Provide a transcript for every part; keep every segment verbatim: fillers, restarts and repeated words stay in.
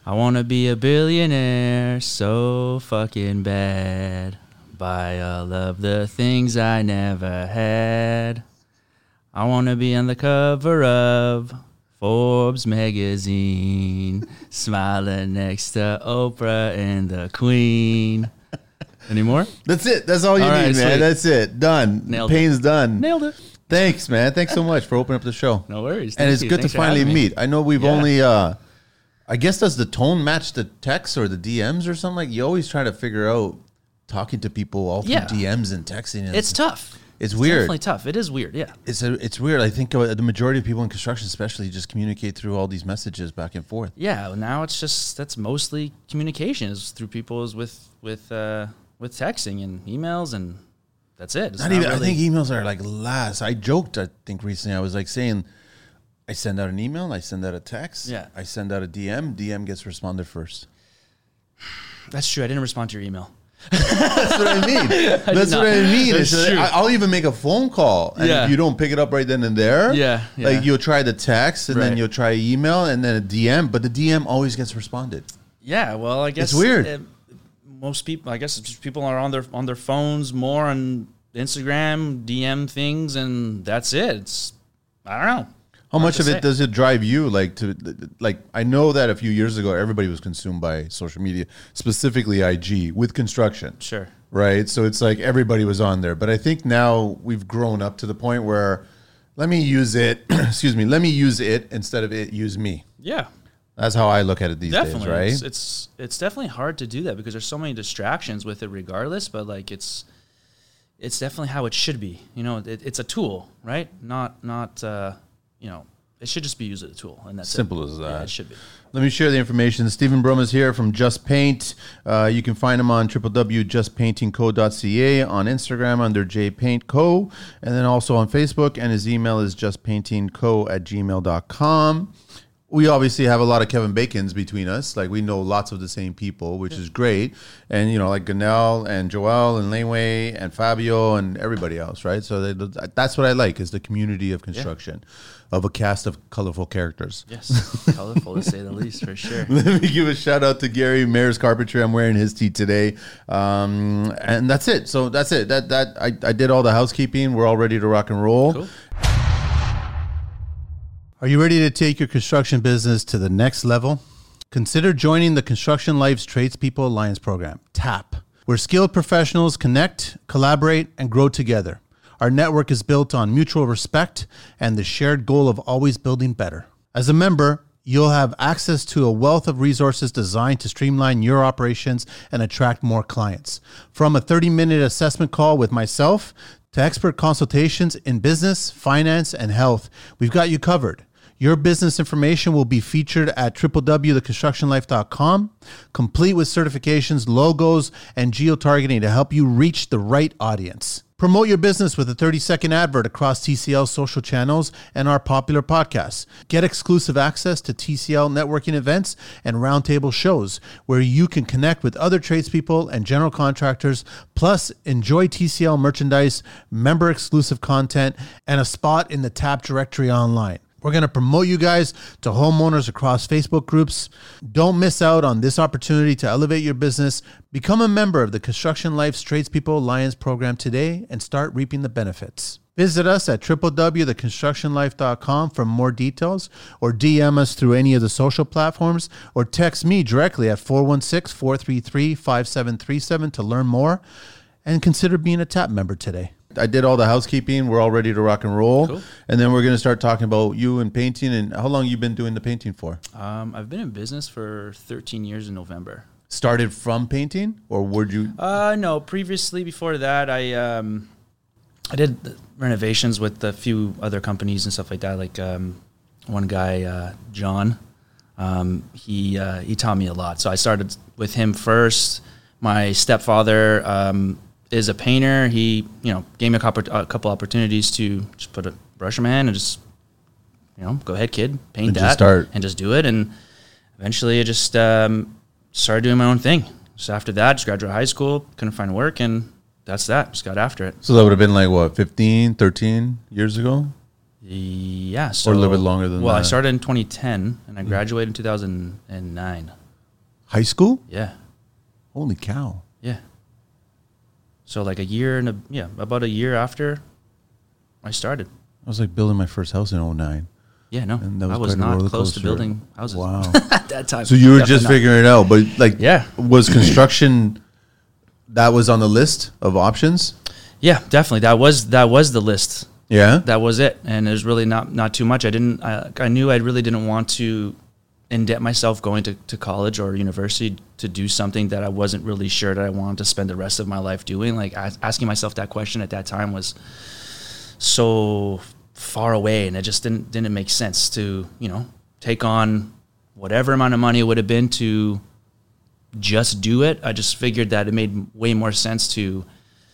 I want to be a billionaire so fucking bad. Buy all of the things I never had. I want to be on the cover of Forbes magazine, smiling next to Oprah and the Queen. Any more? That's it. That's all you all need, right, man. Sweet. That's it. Done. Nailed Pain's it. done. Nailed it. Thanks, man. Thanks so much for opening up the show. No worries. Thank and it's you. good Thanks to finally meet. I know we've yeah. only, uh, I guess, does the tone match the texts or the D Ms or something? Like, you always try to figure out talking to people all through yeah. D Ms and texting. And it's tough. It's, it's weird. Definitely tough. It is weird, yeah. It's a, it's weird. I think uh, the majority of people in construction especially just communicate through all these messages back and forth. Yeah, well, now it's just, that's mostly communication is through people is with, with, uh, with texting and emails, and that's it. It's not not even, really, I think emails are like last. I joked, I think recently, I was like saying, I send out an email, I send out a text, yeah. I send out a D M, D M gets responded first. That's true. I didn't respond to your email. That's what I mean. That's I what I mean. It's true. I, I'll even make a phone call, and yeah. if you don't pick it up right then and there, yeah, yeah. like you'll try the text, and right. then you'll try email, and then a D M, but the D M always gets responded. Yeah, well, I guess it's weird. It, most people, I guess, it's just people are on their on their phones more on Instagram, D M things, and that's it. It's I don't know. How much of it does it drive you? Like to like, I know that a few years ago, everybody was consumed by social media, specifically I G with construction. Sure. Right. So it's like everybody was on there. But I think now we've grown up to the point where let me use it. excuse me. Let me use it instead of it use me. Yeah. That's how I look at it these definitely. days. Right. It's, it's it's definitely hard to do that because there's so many distractions with it regardless. But like it's it's definitely how it should be. You know, it, it's a tool, right? Not not. Uh, You know, it should just be used as a tool, and that's simple it. as that. Yeah, it should be. Let me share the information. Stephen Brum is here from Just Paint. Uh, you can find him on w w w dot just painting co dot c a, on Instagram under J Paint Co, and then also on Facebook. And his email is just painting co at gmail dot com. We obviously have a lot of Kevin Bacons between us. Like, we know lots of the same people, which yeah. is great. And, you know, like Ganel and Joel and Laneway and Fabio and everybody else, right? So they, that's what I like, is the community of construction, yeah. of a cast of colorful characters. Yes, colorful to say the least, for sure. Let me give a shout out to Gary, Mayor's Carpentry. I'm wearing his tee today. Um, and that's it. So that's it. That that I, I did all the housekeeping. We're all ready to rock and roll. Cool. Are you ready to take your construction business to the next level? Consider joining the Construction Life's Tradespeople Alliance program, TAP, where skilled professionals connect, collaborate, and grow together. Our network is built on mutual respect and the shared goal of always building better. As a member, you'll have access to a wealth of resources designed to streamline your operations and attract more clients. From a thirty-minute assessment call with myself to expert consultations in business, finance, and health, we've got you covered. Your business information will be featured at w w w dot the construction life dot com, complete with certifications, logos, and geo-targeting to help you reach the right audience. Promote your business with a thirty-second advert across T C L's social channels and our popular podcasts. Get exclusive access to T C L networking events and roundtable shows where you can connect with other tradespeople and general contractors, plus enjoy T C L merchandise, member-exclusive content, and a spot in the TAP directory online. We're going to promote you guys to homeowners across Facebook groups. Don't miss out on this opportunity to elevate your business. Become a member of the Construction Life's Tradespeople Alliance program today and start reaping the benefits. Visit us at w w w dot the construction life dot com for more details, or D M us through any of the social platforms, or text me directly at four one six, four three three, five seven three seven to learn more, and consider being a TAP member today. I did all the housekeeping. We're all ready to rock and roll. Cool. And then we're going to start talking about you and painting. And how long you been doing the painting for? Um, I've been in business for thirteen years in November. Started from painting, or would you? Uh, no, previously, before that, I um, I did renovations with a few other companies and stuff like that. Like um, one guy, uh, John, um, he uh, he taught me a lot. So I started with him first. My stepfather um, is a painter. He, you know, gave me a couple, a couple opportunities to just put a brush in my hand and just, you know, go ahead, kid, paint and that, just start. and just do it. And eventually, I just um, started doing my own thing. So after that, just graduated high school, couldn't find work, and that's that. Just got after it. So that would have been like, what, fifteen, thirteen years ago? Yeah. So, or a little bit longer than well, that. Well, I started in twenty ten, and I graduated mm. in two thousand nine. High school? Yeah. Holy cow. Yeah. So like a year and a, yeah, about a year after I started. I was like building my first house in oh nine. Yeah, no, And that was I was quite a not roller close to coaster. building houses Wow. at that time. So you were Definitely just not. figuring it out, but like, Yeah. was construction, that was on the list of options? Yeah, definitely. That was that was the list. Yeah. That was it, and there's really not not too much. I didn't. I, I knew I really didn't want to indebt myself going to, to college or university to do something that I wasn't really sure that I wanted to spend the rest of my life doing. Like as, asking myself that question at that time was so far away, and it just didn't didn't make sense to, you know, take on whatever amount of money it would have been to just do it. I just figured that it made way more sense to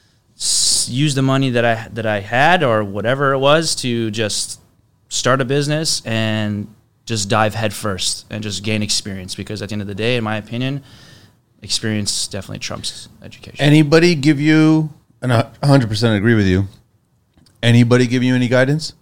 s- use the money that I that I had or whatever it was to just start a business and just dive head first and just gain experience, because at the end of the day, in my opinion, experience definitely trumps education. Anybody give you, and I one hundred percent agree with you, anybody give you any guidance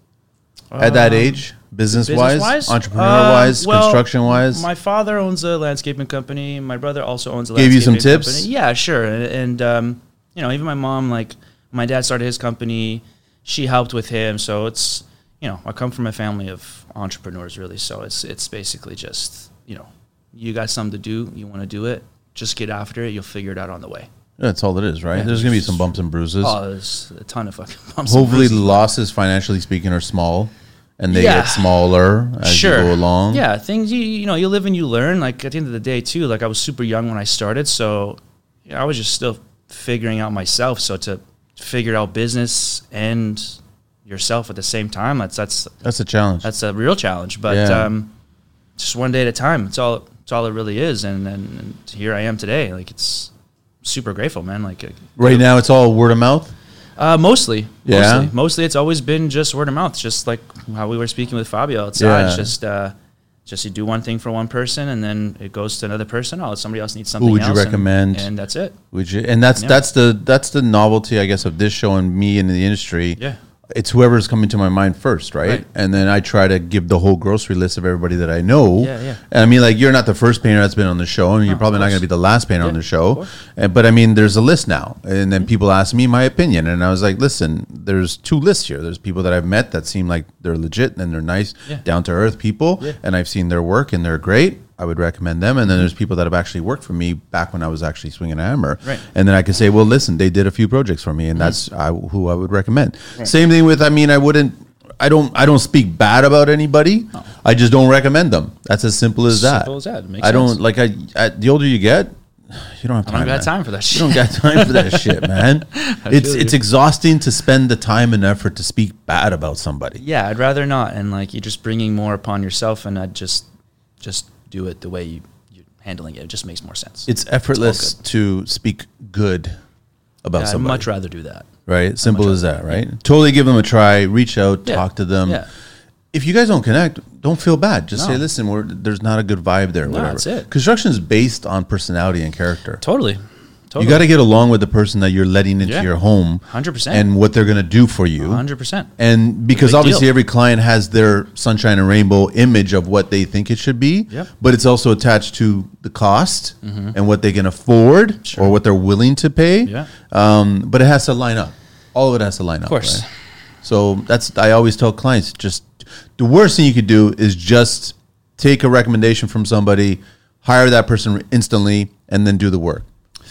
at that Um, age, business-wise, Business-wise? entrepreneur-wise, Uh, well, construction-wise? My father owns a landscaping company. My brother also owns a Gave you some landscaping tips? company. Yeah, sure. And, and um, you know, even my mom, like, my dad started his company. She helped with him. So it's, you know, I come from a family of entrepreneurs, really. So it's it's basically just, you know, you got something to do, you want to do it, just get after it. You'll figure it out on the way. That's all it is, right? Yeah. There's going to be some bumps and bruises. Oh, there's a ton of fucking bumps and Hopefully, bruises. losses, financially speaking, are small, and they Yeah. get smaller as Sure. you go along. Yeah, things you you know you live and you learn. Like at the end of the day, too. Like I was super young when I started, so you know, I was just still figuring out myself. So to figure out business and yourself at the same time, that's that's That's a challenge. that's a real challenge. But Yeah. um, just one day at a time. It's all it's all it really is. And, and, and here I am today. Like it's super grateful, man. Like uh, Right now, it's all word of mouth. Uh, mostly, Yeah? mostly, mostly. It's always been just word of mouth, just like how we were speaking with Fabio outside. Yeah. It's just, uh, just you do one thing for one person, and then it goes to another person. Oh, somebody else needs something. would you else, and- recommend? And, that's it. Would you? And that's Yeah. that's the that's the novelty, I guess, of this show and me in the industry. Yeah. It's whoever's coming to my mind first, right? Right. And then I try to give the whole grocery list of everybody that I know. Yeah, yeah. And I mean, like, you're not the first painter that's been on the show, and you're of probably not course. going to be the last painter on Yeah, the show. of course. Uh, But I mean, there's a list now, and then people ask me my opinion, and I was like, listen, there's two lists here. There's people that I've met that seem like they're legit and they're nice, Yeah. down to earth people, Yeah. and I've seen their work and they're great. I would recommend them. And then there's people that have actually worked for me back when I was actually swinging a hammer. Right. And then I can say, well, listen, they did a few projects for me, and that's I, who I would recommend. Same thing with, I mean, I wouldn't, I don't, I don't speak bad about anybody. I just don't recommend them. That's as simple as that. Simple as that. It makes I don't sense. like. I, I the older you get, you don't have time. I don't got man. time for that shit. You don't got time for that shit, man. It's feel it's you. exhausting to spend the time and effort to speak bad about somebody. Yeah, I'd rather not. And like you're just bringing more upon yourself, and I'd just, just do it the way you, you're handling it. It just makes more sense. It's effortless good. to speak good about Yeah, I'd somebody. much rather do that. Right? Simple much as rather- that, right? Totally give them a try, reach out, Yeah. talk to them. Yeah. If you guys don't connect, don't feel bad. Just No. say, listen, we're, there's not a good vibe there. No, whatever. that's it. Construction is based on personality and character. Totally. Totally. You got to get along with the person that you're letting into Yeah. your home one hundred percent. and what they're going to do for you. one hundred percent. And because Big obviously deal. every client has their sunshine and rainbow image of what they think it should be, Yep. but it's also attached to the cost and what they can afford Sure. or what they're willing to pay. Yeah. Um, but it has to line up. All of it has to line up. Of course. right? So that's, I always tell clients, just the worst thing you could do is just take a recommendation from somebody, hire that person instantly, and then do the work.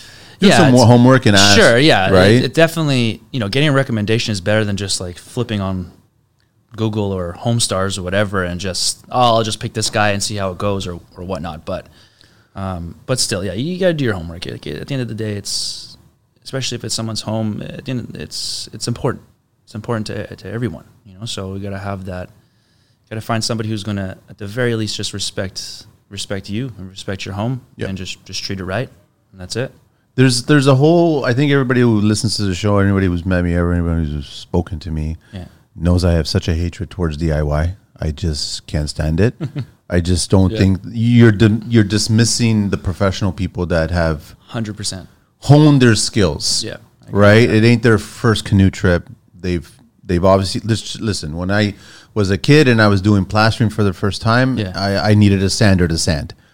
Do some it's- more homework and ask. Sure, yeah. Right? It, it definitely, you know, getting a recommendation is better than just like flipping on Google or Homestars or whatever and just, oh, I'll just pick this guy and see how it goes or, or whatnot. But, um, but still, yeah, you got to do your homework. Like, at the end of the day, it's, especially if it's someone's home, at the end, it's, it's important. It's important to, to everyone, you know, so we got to have that, got to find somebody who's going to, at the very least, just respect, respect you and respect your home Yep. and just, just treat it right. And that's it. There's there's a whole, I think everybody who listens to the show, anybody who's met me, everybody who's spoken to me, Yeah. knows I have such a hatred towards D I Y. I just can't stand it. I just don't Yeah. think you're di- you're dismissing the professional people that have one hundred percent. honed their skills. Yeah, I agree Right? It ain't their first canoe trip. They've they've obviously lis- listen, when I was a kid and I was doing plastering for the first time, Yeah. I, I needed a sander to sand.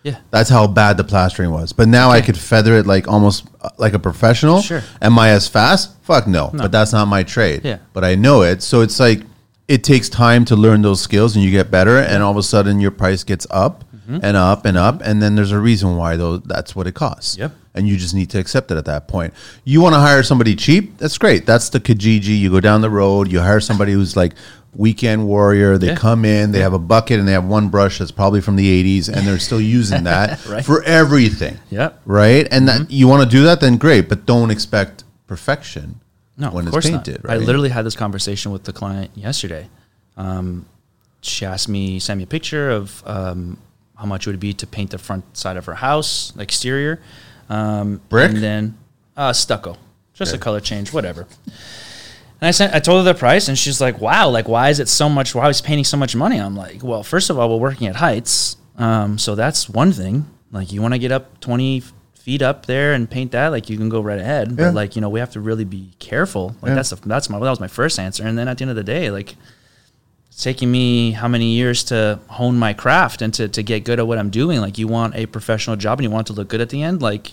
Yeah. That's how bad the plastering was. But now Okay. I could feather it like almost uh, like a professional. Sure. Am I as fast? Fuck no. No. But that's not my trade. Yeah. But I know it. So it's like it takes time to learn those skills and you get better. And all of a sudden your price gets up Mm-hmm. and up and up. And then there's a reason why those, that's what it costs. Yep. And you just need to accept it at that point. You want to hire somebody cheap? That's great. That's the Kijiji. You go down the road. You hire somebody who's like weekend warrior. They Yeah. come in. They have a bucket and they have one brush that's probably from the eighties, and they're still using that Right. for everything. Yep. Right. And that you want to do that, then great. But don't expect perfection No, when of it's course painted. not. Right. I literally had this conversation with the client yesterday. Um, she asked me, send me a picture of um, how much it would be to paint the front side of her house, the exterior. Um, Brick? And then uh, stucco. Just Okay. a color change, whatever. And I sent, I told her the price, and she's like, "Wow, like why is it so much? Why is painting so much money?" I'm like, "Well, first of all, we're working at heights, um, so that's one thing. Like, you want to get up twenty f- feet up there and paint that, like you can go right ahead. Yeah. But like, you know, we have to really be careful. Like Yeah. that's the, that's my that was my first answer. And then at the end of the day, like it's taking me how many years to hone my craft and to to get good at what I'm doing. Like, you want a professional job and you want it to look good at the end, like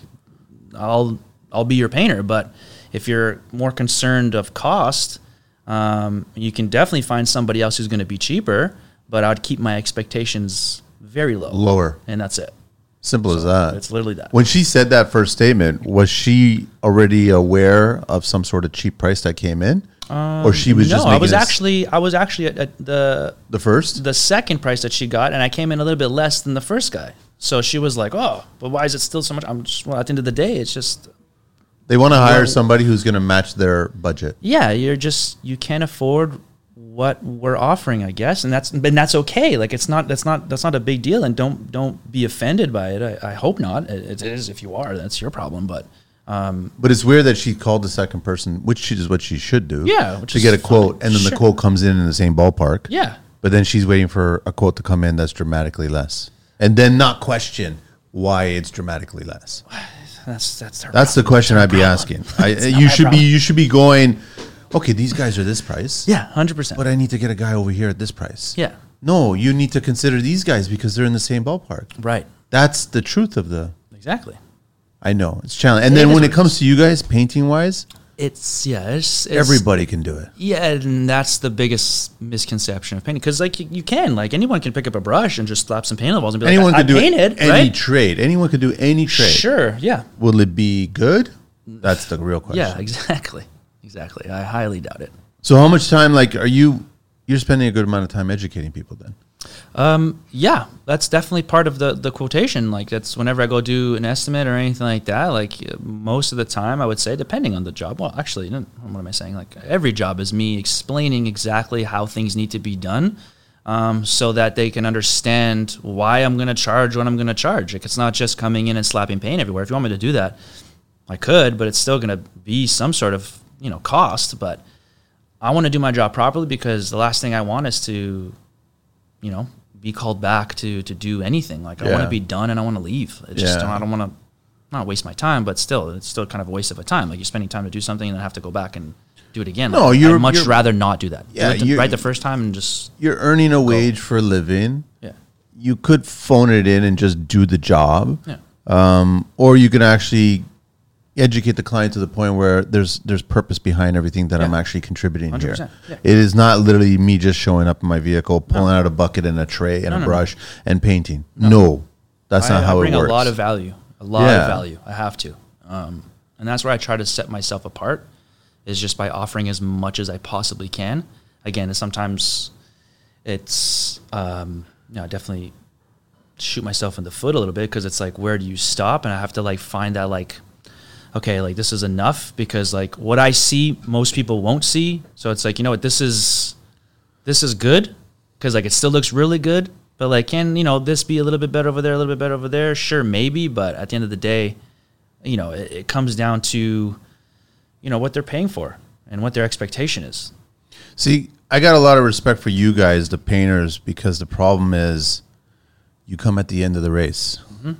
I'll I'll be your painter. But if you're more concerned of cost, um, you can definitely find somebody else who's going to be cheaper. But I'd keep my expectations very low, Lower. and that's it. Simple as that. It's literally that. When she said that first statement, was she already aware of some sort of cheap price that came in, or she was no, just I making was it s- actually I was actually at, at the the first? the second price that she got, and I came in a little bit less than the first guy. So she was like, "Oh, but why is it still so much?" I'm just, well, at the end of the day, it's just They want to hire Well- somebody who's going to match their budget. yeah, you're just you can't afford what we're offering, I guess, and that's but that's okay. Like it's not that's not that's not a big deal, and don't don't be offended by it. I, I hope not. It, it is if you are, that's your problem. But um, But it's weird that she called the second person, which is what she should do. Yeah, which to is get a fine. quote, and then the Sure. quote comes in in the same ballpark. yeah, But then she's waiting for a quote to come in that's dramatically less, and then not question why it's dramatically less. that's that's her That's the problem. question I'd be problem. asking. I, not you my should be problem. you should be going, okay, these guys are this price. Yeah, hundred percent. But I need to get a guy over here at this price. Yeah, No, you need to consider these guys because they're in the same ballpark. right, That's the truth of the. exactly. I know it's challenging. And It then is when what it it comes to you guys, painting wise, It's yeah, it's, it's everybody can do it. Yeah, and that's the biggest misconception of painting, because like you, you can like anyone can pick up a brush and just slap some paint on the walls and be Anyone like, I, can do I painted, any right? trade. Anyone could do any trade. Sure, yeah, Will it be good? That's the real question. yeah, exactly, exactly. I highly doubt it. So how much time, like, are you, you're spending a good amount of time educating people then? Um, yeah, that's definitely part of the the quotation. Like that's whenever I go do an estimate or anything like that. Like uh, most of the time, I would say, depending on the job. Well, actually, no, what am I saying? Like every job is me explaining exactly how things need to be done, um, so that they can understand why I'm going to charge what I'm going to charge. Like it's not just coming in and slapping paint everywhere. If you want me to do that, I could, but it's still going to be some sort of you know cost. But I want to do my job properly, because the last thing I want is to, you know, be called back to to do anything. Like I want Yeah. to be done and I want to leave. It just Yeah. don't, I don't want to not waste my time, but still, it's still kind of a waste of a time. Like you're spending time to do something and then have to go back and do it again. No, Like, you're- I'd much you're- rather not do that. Yeah, do it the- you're- right the first time and just You're earning a wage for a living. yeah, You could phone it in and just do the job. yeah, Um, or you can actually educate the client to the point where there's there's purpose behind everything that I'm Yeah. actually contributing one hundred here. percent. Yeah. It is not literally me just showing up in my vehicle, pulling out a bucket and a tray and No, a no, no. brush and painting. No, that's I, not how I bring it works. a lot of value, a lot Yeah. of value. I have to, um, and that's where I try to set myself apart, is just by offering as much as I possibly can. Again, sometimes it's um, you know, definitely shoot myself in the foot a little bit, because it's like, where do you stop? And I have to like find that like, okay, like this is enough, because like what I see, most people won't see. So it's like, you know what, this is this is good, because like it still looks really good. But like, can you know this be a little bit better over there, a little bit better over there? Sure, maybe. But at the end of the day, you know, it, it comes down to, you know, what they're paying for and what their expectation is. See, I got a lot of respect for you guys, the painters, because the problem is you come at the end of the race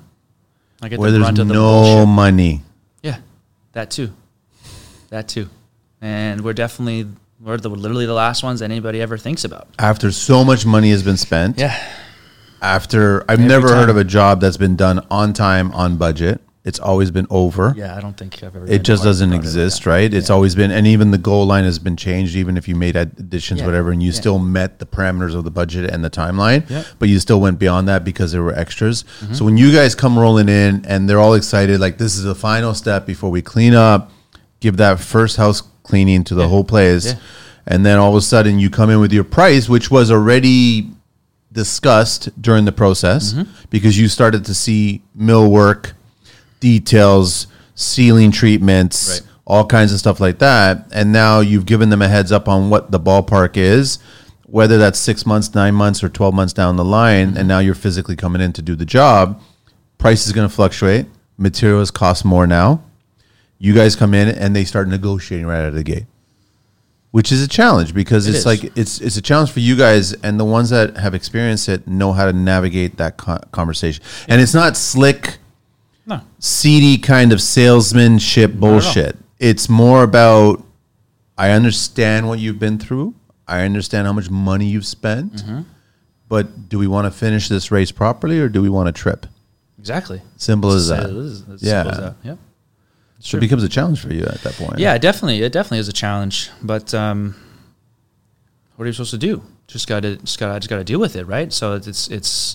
I get where the there's brunt of the no bullshit. money. Yeah, that too, that too, and we're definitely we're the, literally the last ones that anybody ever thinks about. After so much money has been spent, Yeah, after I've Every never time. heard of a job that's been done on time, on budget. It's always been over. Yeah, I don't think I've ever. It just doesn't exist, right? It's Yeah. always been, and even the goal line has been changed, even if you made additions, Yeah. whatever, and you Yeah. still met the parameters of the budget and the timeline, Yeah. but you still went beyond that because there were extras. So when you guys come rolling in and they're all excited, like this is the final step before we clean up, give that first house cleaning to the whole place, Yeah. and then all of a sudden you come in with your price, which was already discussed during the process because you started to see millwork, details, ceiling treatments, Right. all kinds of stuff like that. And now you've given them a heads up on what the ballpark is, whether that's six months, nine months, or twelve months down the line. And now you're physically coming in to do the job. Price is going to fluctuate. Materials cost more now. You guys come in and they start negotiating right out of the gate, which is a challenge because It it's is. like it's it's a challenge for you guys, and the ones that have experienced it know how to navigate that co- conversation. And it's not slick, No. seedy kind of salesmanship bullshit. It's more about, I understand what you've been through. I understand how much money you've spent. Mm-hmm. But do we want to finish this race properly or do we want to trip? Exactly. Simple as that. It is as Yeah. simple as that. Yeah. So it becomes a challenge for you at that point. Yeah, definitely. It definitely is a challenge. But um, what are you supposed to do? Just got to just got just got to deal with it, right? So it's it's, it's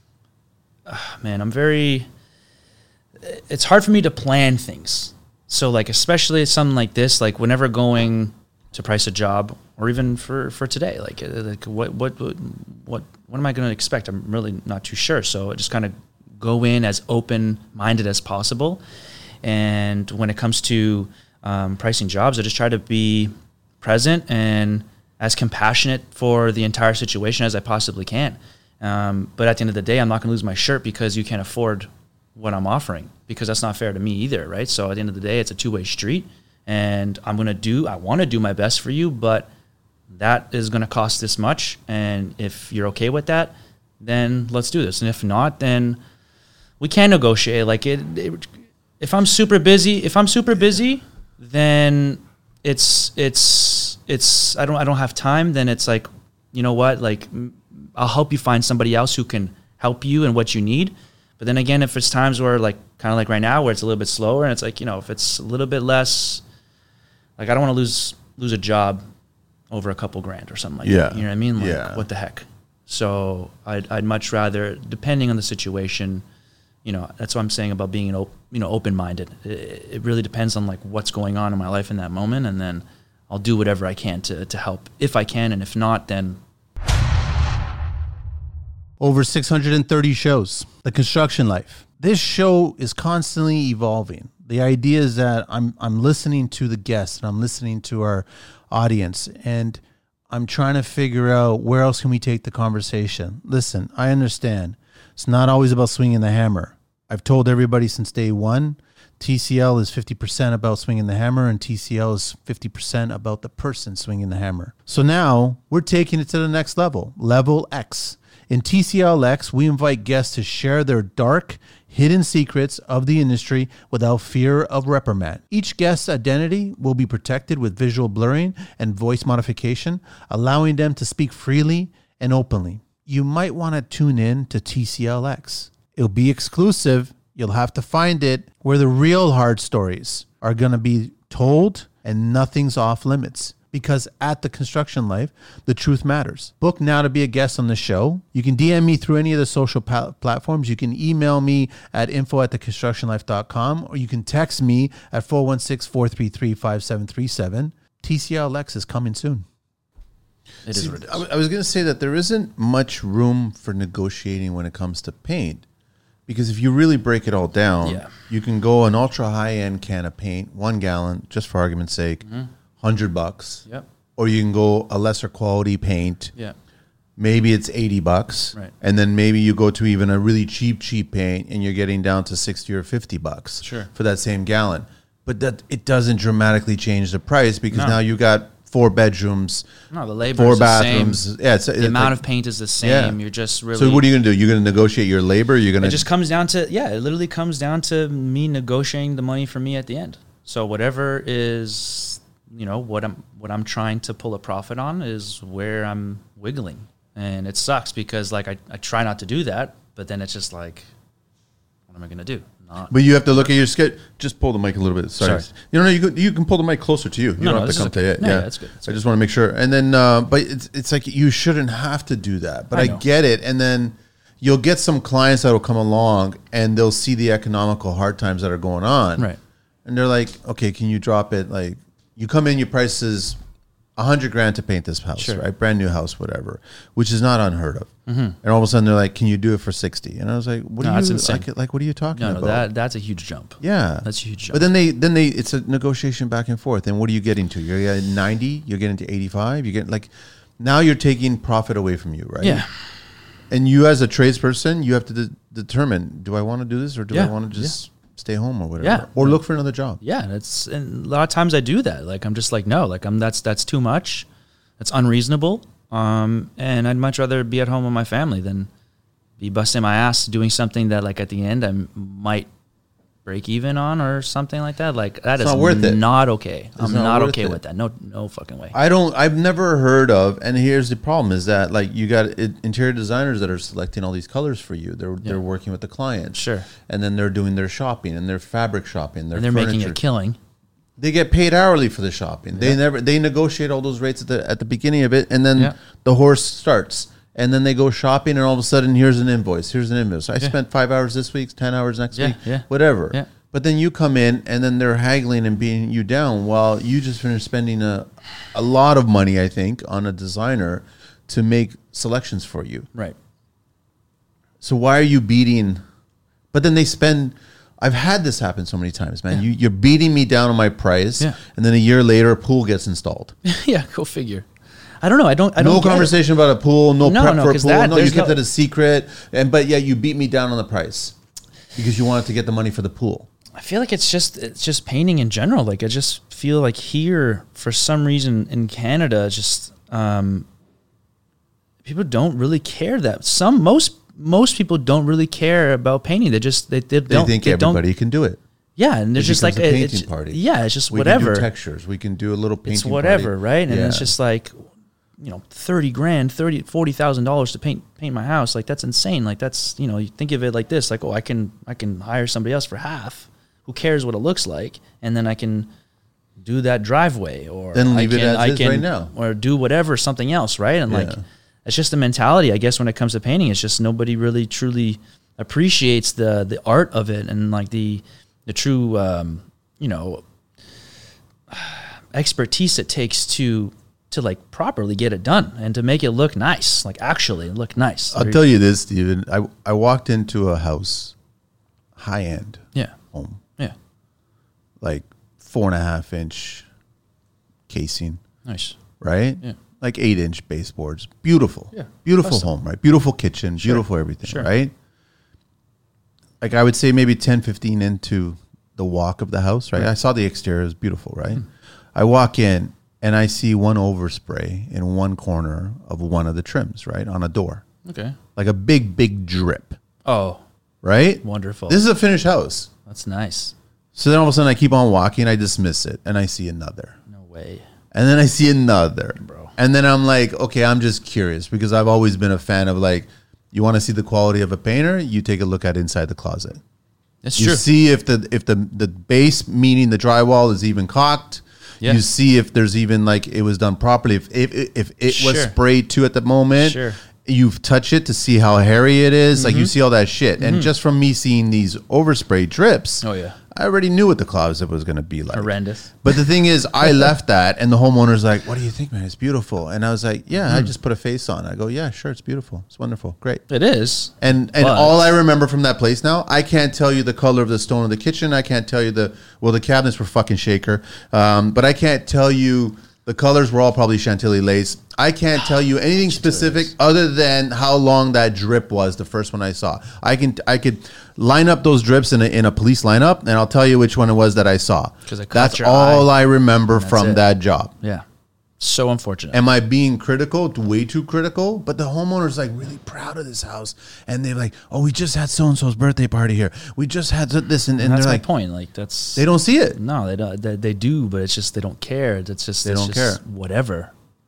uh, man, I'm very. It's hard for me to plan things. So like, especially something like this, like whenever going to price a job, or even for, for today, like uh, like what what what what what am I going to expect? I'm really not too sure. So I just kind of go in as open minded as possible. And when it comes to um, pricing jobs, I just try to be present and as compassionate for the entire situation as I possibly can. Um, but at the end of the day, I'm not going to lose my shirt because you can't afford what I'm offering, because that's not fair to me either, right? So at the end of the day, it's a two-way street, and I'm going to do, I want to do my best for you, but that is going to cost this much. And if you're okay with that, then let's do this. And if not, then we can negotiate. Like it, it if I'm super busy, if I'm super busy, then it's it's it's I don't I don't have time. Then it's like, you know what? Like I'll help you find somebody else who can help you and what you need. But then again, if it's times where like kind of like right now where it's a little bit slower and it's like, you know, if it's a little bit less, like I don't want to lose lose a job over a couple grand or something like Yeah. that. You know what I mean? Like Yeah. what the heck? So I'd I'd much rather, depending on the situation. You know, that's what I'm saying about being an op- you know open-minded. It, it really depends on like what's going on in my life in that moment, and then I'll do whatever I can to to help if I can, and if not, then Over six hundred thirty shows. The Construction Life. This show is constantly evolving. The idea is that I'm I'm listening to the guests and I'm listening to our audience, and I'm trying to figure out where else can we take the conversation. Listen, I understand. It's not always about swinging the hammer. I've told everybody since day one, T C L is fifty percent about swinging the hammer, and T C L is fifty percent about the person swinging the hammer. So now we're taking it to the next level, level X. In T C L X, we invite guests to share their dark, hidden secrets of the industry without fear of reprimand. Each guest's identity will be protected with visual blurring and voice modification, allowing them to speak freely and openly. You might want to tune in to T C L X. It'll be exclusive. You'll have to find it where the real hard stories are going to be told and nothing's off limits. Because at The Construction Life, the truth matters. Book now to be a guest on the show. You can D M me through any of the social pa- platforms. You can email me at info at the construction life dot com, or you can text me at four one six, four three three, five seven three seven. T C L X is coming soon. it is See, what it is. I w- I was going to say that there isn't much room for negotiating when it comes to paint. Because if you really break it all down, Yeah. you can go an ultra high-end can of paint, one gallon, just for argument's sake, one hundred bucks. Yep. Or you can go a lesser quality paint. Yeah. Maybe it's eighty bucks. Right. And then maybe you go to even a really cheap, cheap paint and you're getting down to sixty or fifty bucks Sure. for that same gallon. But that it doesn't dramatically change the price because No. now you got four bedrooms, No, the labor four is the bathrooms. same. Yeah, it's, The it's amount like- of paint is the same. Yeah. You're just really. So what are you going to do? You're going to negotiate your labor? You're going It to just comes down to yeah. It literally comes down to me negotiating the money for me at the end. So whatever is, you know, what I'm what I'm trying to pull a profit on is where I'm wiggling. And it sucks because like I, I try not to do that, but then it's just like, what am I going to do? Not. But you have to look at your schedule. Just pull the mic a little bit. Sorry. Sorry. You know, you can, you can pull the mic closer to you. You No, don't no, have this to is come okay. to it. No, yeah, yeah, that's good. That's I good. just want to make sure. And then, uh, but it's it's like you shouldn't have to do that. But I I, know. get it. And then you'll get some clients that will come along and they'll see the economical hard times that are going on. Right. And they're like, okay, can you drop it? Like, you come in, your price is a hundred grand to paint this house, Sure. right? Brand new house, whatever, which is not unheard of. Mm-hmm. And all of a sudden they're like, can you do it for sixty? And I was like, what No, are that's you insane. like, like? What are you talking No, no, about? that that's a huge jump. Yeah, That's a huge jump. But then they, then they, it's a negotiation back and forth. And what are you getting to? You're getting ninety. You're getting to eighty-five. You're getting like, now you're taking profit away from you, right? Yeah. And you, as a tradesperson, you have to de- determine: do I want to do this, or do I Yeah, want to just stay home, or whatever, Yeah. or look for another job? Yeah, that's and a lot of times I do that. Like I'm just like no, like I'm that's that's too much. That's unreasonable. Um, and I'd much rather be at home with my family than be busting my ass doing something that like at the end I m- might break even on or something like that. Like that It's is not worth it. not okay. I'm not not worth okay it. with that. No, no fucking way. I don't. I've never heard of. And here's the problem: is that like you got it, interior designers that are selecting all these colors for you. They're they're working with the clients, Sure. and then they're doing their shopping and their fabric shopping. Their And they're making furniture. a killing. They get paid hourly for the shopping. They never they negotiate all those rates at the at the beginning of it, and then Yeah. the horse starts, and then they go shopping, and all of a sudden, here's an invoice. Here's an invoice. I spent five hours this week, ten hours next Yeah, week, yeah. whatever. Yeah. But then you come in, and then they're haggling and beating you down while you just finished spending a a lot of money, I think, on a designer to make selections for you. Right. So why are you beating? But then they spend. I've had this happen so many times, man. You, you're beating me down on my price, Yeah. and then a year later, a pool gets installed. Yeah, go figure. I don't know. I don't. I No don't get it. conversation about a pool, no, No, prep no, for a 'cause pool. that- no, you there's kept no- it a secret, and but yeah, you beat me down on the price because you wanted to get the money for the pool. I feel like it's just it's just painting in general. Like I just feel like here for some reason in Canada, just um, people don't really care that some most most people don't really care about painting. They just they, they, They don't think they everybody don't, can do it. yeah, and they're It just like becomes a it- painting it's, party. Yeah, it's just We whatever. can do textures. We can do a little painting. It's whatever, party. right? And Yeah. it's just like, you know, thirty grand, thirty, forty thousand dollars to paint paint my house. Like that's insane. Like that's, you know, you think of it like this, like, oh, I can I can hire somebody else for half. Who cares what it looks like? And then I can do that driveway or Then leave I it can, as I is can, right now. or do whatever, something else, right? And like Yeah. it's just a mentality, I guess, when it comes to painting. It's just nobody really truly appreciates the the art of it and like the the true um, you know, expertise it takes to to like properly get it done and to make it look nice, like actually look nice. I'll tell you this, Steven. I I walked into a house, high end Yeah, home, yeah, like four and a half inch casing, nice. right? Yeah. Like eight inch baseboards. Beautiful. Yeah. Beautiful Custom. home, right? Beautiful kitchen, beautiful everything, Sure. right? Like I would say maybe ten, fifteen into the walk of the house, right? Right. I saw the exterior, it was beautiful, right? I walk in and I see one overspray in one corner of one of the trims, right? On a door. Okay. Like a big, big drip, Oh, right? wonderful. This is a finished house. That's nice. So then all of a sudden I keep on walking, I dismiss it, and I see another. No way. And then I see another. Bro. And then I'm like, okay, I'm just curious because I've always been a fan of like, you want to see the quality of a painter, you take a look at inside the closet. That's You true. see if the if the the base, meaning the drywall, is even caulked. Yeah. You see if there's even like it was done properly. If if, if it was Sure. sprayed to at the moment, Sure. you've touched it to see how hairy it is. Mm-hmm. Like you see all that shit. And just from me seeing these overspray drips, Oh, yeah. I already knew what the closet was going to be like. Horrendous. But the thing is, I left that, and the homeowner's like, "What do you think, man? It's beautiful." And I was like, "Yeah." Hmm. I just put a face on. I go, "Yeah, sure, it's beautiful. It's wonderful, great." It is. And and But- all I remember from that place now, I can't tell you the color of the stone of the kitchen. I can't tell you the well, the cabinets were fucking shaker, um, but I can't tell you the colors were all probably Chantilly lace. I can't tell you anything specific other than how long that drip was. The first one I saw, I can I could line up those drips in a, in a police lineup, and I'll tell you which one it was that I saw. 'Cause it caught That's your all eye. I remember That's from it. that job. Yeah. So unfortunate. Am I being critical? Way too critical? But the homeowner's like really proud of this house, and they're like, "Oh, we just had so and so's birthday party here. We just had this," and, and that's they're my like, point. Like that's they don't see it. No, they don't. They, they do, but it's just they don't care. It's just They it's don't just care. Whatever.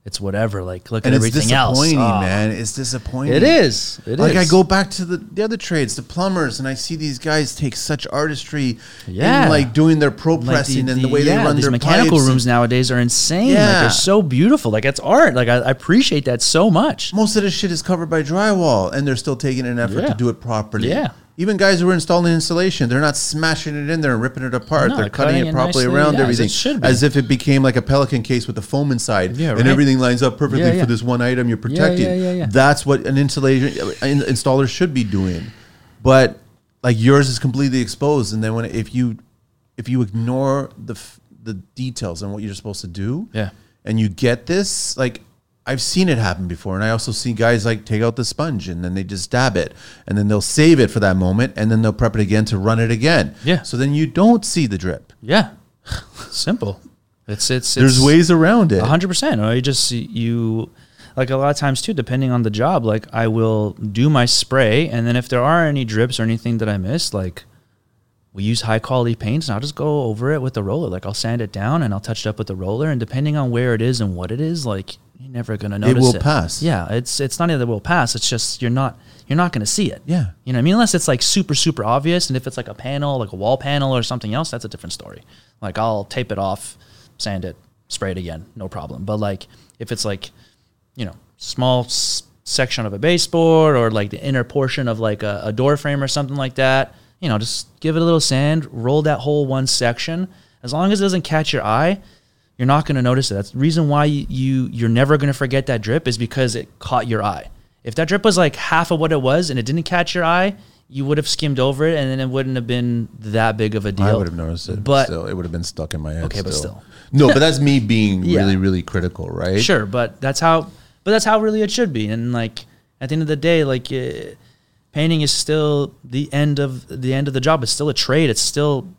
it's whatever. Like, look And at it's everything else. disappointing, Oh, man. It's disappointing. It is. It like is. I go back to the, the other trades, the plumbers, and I see these guys take such artistry Yeah. in like doing their pro Like pressing and the way yeah, they run these their mechanical pipes. rooms nowadays are insane. Like, Yeah. they're so beautiful. Like, it's art. Like, I, I appreciate that so much. Most of this shit is covered by drywall, and they're still taking an effort Yeah. to do it properly. Yeah. Even guys who are installing installation, they're not smashing it in there and ripping it apart. No, they're cutting, cutting it it properly nicely, around yeah, as everything, it should be. as if it became like a Pelican case with the foam inside, Yeah, and right. everything lines up perfectly Yeah, yeah. for this one item you're protecting. yeah, yeah, yeah. That's what an installation in- installer should be doing. But like yours is completely exposed, and then when if you if you ignore the f- the details and what you're supposed to do, Yeah. and you get this, like I've seen it happen before, and I also see guys like take out the sponge and then they just dab it, and then they'll save it for that moment, and then they'll prep it again to run it again. Yeah. So then you don't see the drip. Yeah. Simple. It's, it's, There's it's ways around it. A hundred percent. Or you just, you, like a lot of times too, depending on the job, like I will do my spray. And then if there are any drips or anything that I missed, like we use high quality paints and I'll just go over it with the roller. Like I'll sand it down and I'll touch it up with the roller. And depending on where it is and what it is, like you're never going to notice it. will pass. Yeah. It's, it's not that it will pass. It's just, you're not, you're not going to see it. Yeah. You know what I mean? Unless it's like super, super obvious. And if it's like a panel, like a wall panel or something else, that's a different story. Like I'll tape it off, sand it, spray it again, no problem. But like if it's like, you know, small s- section of a baseboard or like the inner portion of like a, a door frame or something like that, you know, just give it a little sand, roll that whole one section. As long as it doesn't catch your eye, you're not going to notice it. That's the reason why you, you you're never going to forget that drip is because it caught your eye. If that drip was like half of what it was and it didn't catch your eye, you would have skimmed over it and then it wouldn't have been that big of a deal. I would have noticed it, But but still, it would have been stuck in my head. Okay, still. but still. No, but that's me being Yeah. really, really critical, right? Sure, but that's how. But that's how really it should be. And like at the end of the day, like uh, painting is still the end of the end of the job. It's still a trade. It's still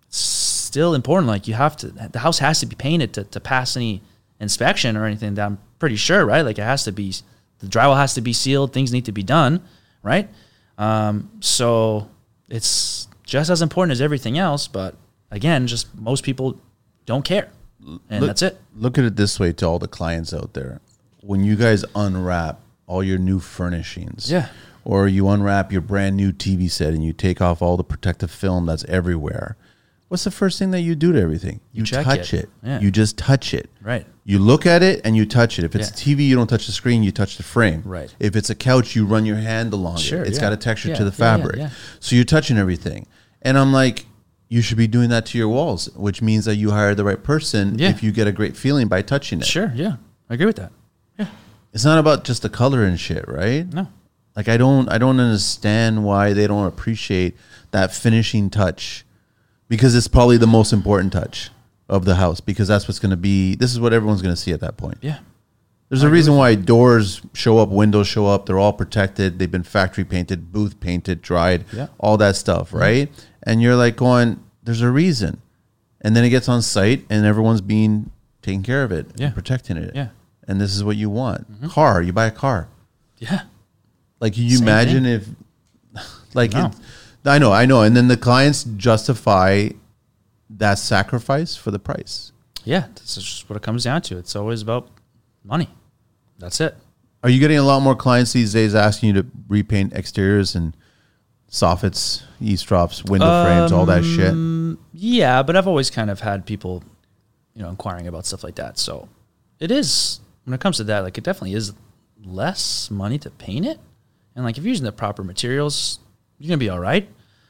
still important. Like you have to. The house has to be painted to, to pass any inspection or anything. That I'm pretty sure, right? Like it has to be. The drywall has to be sealed. Things need to be done, right? Um, so it's just as important as everything else. But again, just most people don't care, and Look- that's it. Look at it this way to all the clients out there. When you guys unwrap all your new furnishings, Yeah. or you unwrap your brand new T V set and you take off all the protective film that's everywhere, what's the first thing that you do to everything? You, check touch it. it. Yeah. You just touch it. Right. You look at it and you touch it. If it's Yeah. a T V, you don't touch the screen, you touch the frame. Right. If it's a couch, you run your hand along Sure, it. It's yeah. got a texture Yeah, to the yeah, yeah, fabric. yeah. So you're touching everything. And I'm like, you should be doing that to your walls, which means that you hire the right person Yeah. if you get a great feeling by touching it. Sure. Yeah. I agree with that. It's not about just the color and shit, right? No. Like I don't I don't understand why they don't appreciate that finishing touch, because it's probably the most important touch of the house, because that's what's going to be, this is what everyone's going to see at that point. Yeah. There's a reason why doors show up, windows show up, they're all protected, they've been factory painted, booth painted, dried, Yeah. all that stuff, right? And you're like going, there's a reason. And then it gets on site and everyone's being taking care of it, Yeah. and protecting it. Yeah. And this is what you want. Car, you buy a car. Yeah. Like, can you Same imagine if, like, No. it, I know, I know. And then the clients justify that sacrifice for the price. Yeah. This is just what it comes down to. It's always about money. That's it. Are you getting a lot more clients these days asking you to repaint exteriors and soffits, eavesdrops, window frames, all that shit? Um, Yeah, but I've always kind of had people, you know, inquiring about stuff like that. So it is, when it comes to that, like it definitely is less money to paint it. And like if you're using the proper materials, you're going to be all right.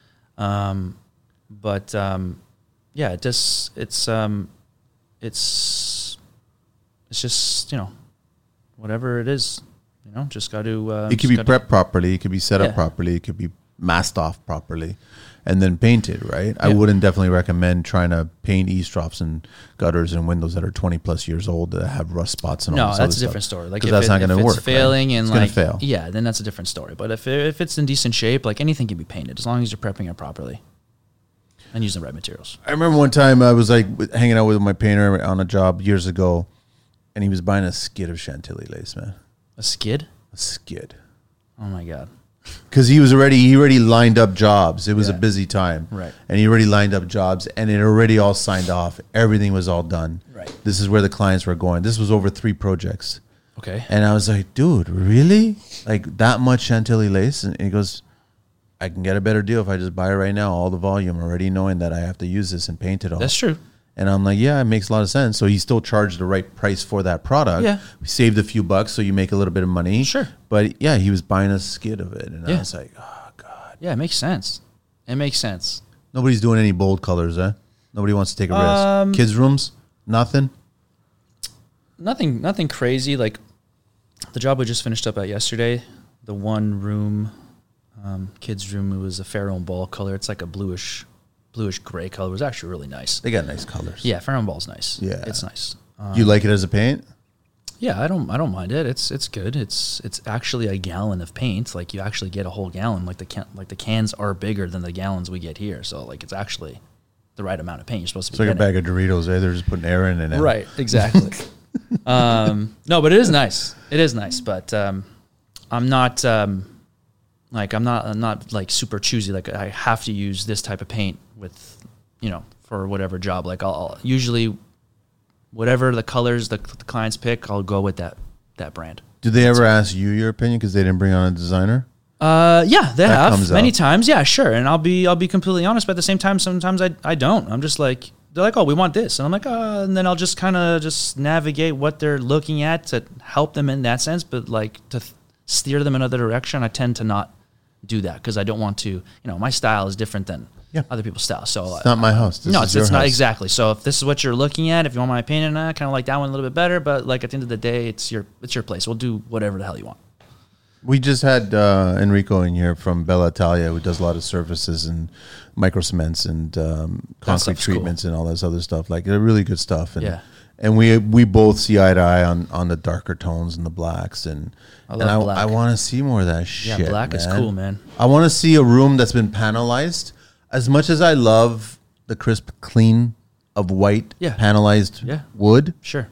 Um, but um, yeah, it just, it's, um, it's, it's just, you know, whatever it is, you know, just got to, uh, It could just be gotta- prepped properly. It could be set up Yeah. properly. It could be masked off properly and then painted, right? I Yeah. wouldn't definitely recommend trying to paint eavesdrops and gutters and windows that are twenty plus years old that have rust spots and all No, this that's other a different stuff. story. Like 'Cause if that's it- not going to if work. it's failing right? and it's like going to fail. yeah, then that's a different story. But if it, if it's in decent shape, like anything can be painted as long as you're prepping it properly and using the right materials. I remember one time I was like with- hanging out with my painter on a job years ago, and he was buying a skid of Chantilly lace, man. A skid? A skid. Oh my god. because he was already he already lined up jobs. It was Yeah. a busy time, Right. And he already lined up jobs, and it already all signed off. Everything was all done. Right. This is where the clients were going. This was over three projects, Okay. and I was like, dude, really? Like that much Chantilly lace? And he goes, I can get a better deal if I just buy it right now, all the volume, already knowing that I have to use this and paint it all. That's true. And I'm like, yeah, it makes a lot of sense. So he still charged the right price for that product. Yeah. We saved a few bucks, so you make a little bit of money. Sure. But yeah, he was buying a skid of it. And I Yeah. was like, oh, God. Yeah, it makes sense. It makes sense. Nobody's doing any bold colors, eh? Nobody wants to take a Um, risk. Kids' rooms? Nothing? Nothing nothing crazy. Like the job we just finished up at yesterday, the one room, um, kids' room, it was a Pharaoh and Ball color. It's like a bluish bluish gray color. It was actually really nice. They got nice colors. Yeah, Pharaoh and Ball's nice. Yeah. It's nice. Um, You like it as a paint? Yeah, I don't I don't mind it. It's it's good. It's it's actually a gallon of paint. Like you actually get a whole gallon. Like the can, like the cans are bigger than the gallons we get here. So like it's actually the right amount of paint you're supposed to It's be like a getting. bag of Doritos, eh? They're just putting air in it. Right, exactly. um, no, but it is nice. It is nice, but um, I'm not um, like I'm not I'm not like super choosy. Like I have to use this type of paint with, you know, for whatever job. Like I'll, I'll usually whatever the colors the, the clients pick, I'll go with that that brand. Did they ever ask you your opinion because they didn't bring on a designer? Uh, yeah, they That have comes many up. times. Yeah, sure. And I'll be I'll be completely honest, but at the same time, sometimes I I don't. I'm just like they're like, oh, we want this, and I'm like, uh, and then I'll just kind of just navigate what they're looking at to help them in that sense. But like to th- steer them in another direction, I tend to not do that because I don't want to. You know, my style is different than Yeah. other people's style. So It's not my house. This no, is it's, your it's not house. exactly. So if this is what you're looking at, if you want my opinion, I kind of like that one a little bit better. But like at the end of the day, it's your it's your place. We'll do whatever the hell you want. We just had uh, Enrico in here from Bella Italia, who does a lot of surfaces and micro cements and um, concrete stuff's treatments and all this other stuff. Like they're really good stuff. And, Yeah. And we we both see eye to eye on, on the darker tones and the blacks. And I and love I, black. I want to see more of that Yeah, shit. black is man. cool, man. I want to see a room that's been panelized. As much as I love the crisp clean of white Yeah. panelized Yeah. wood, Sure.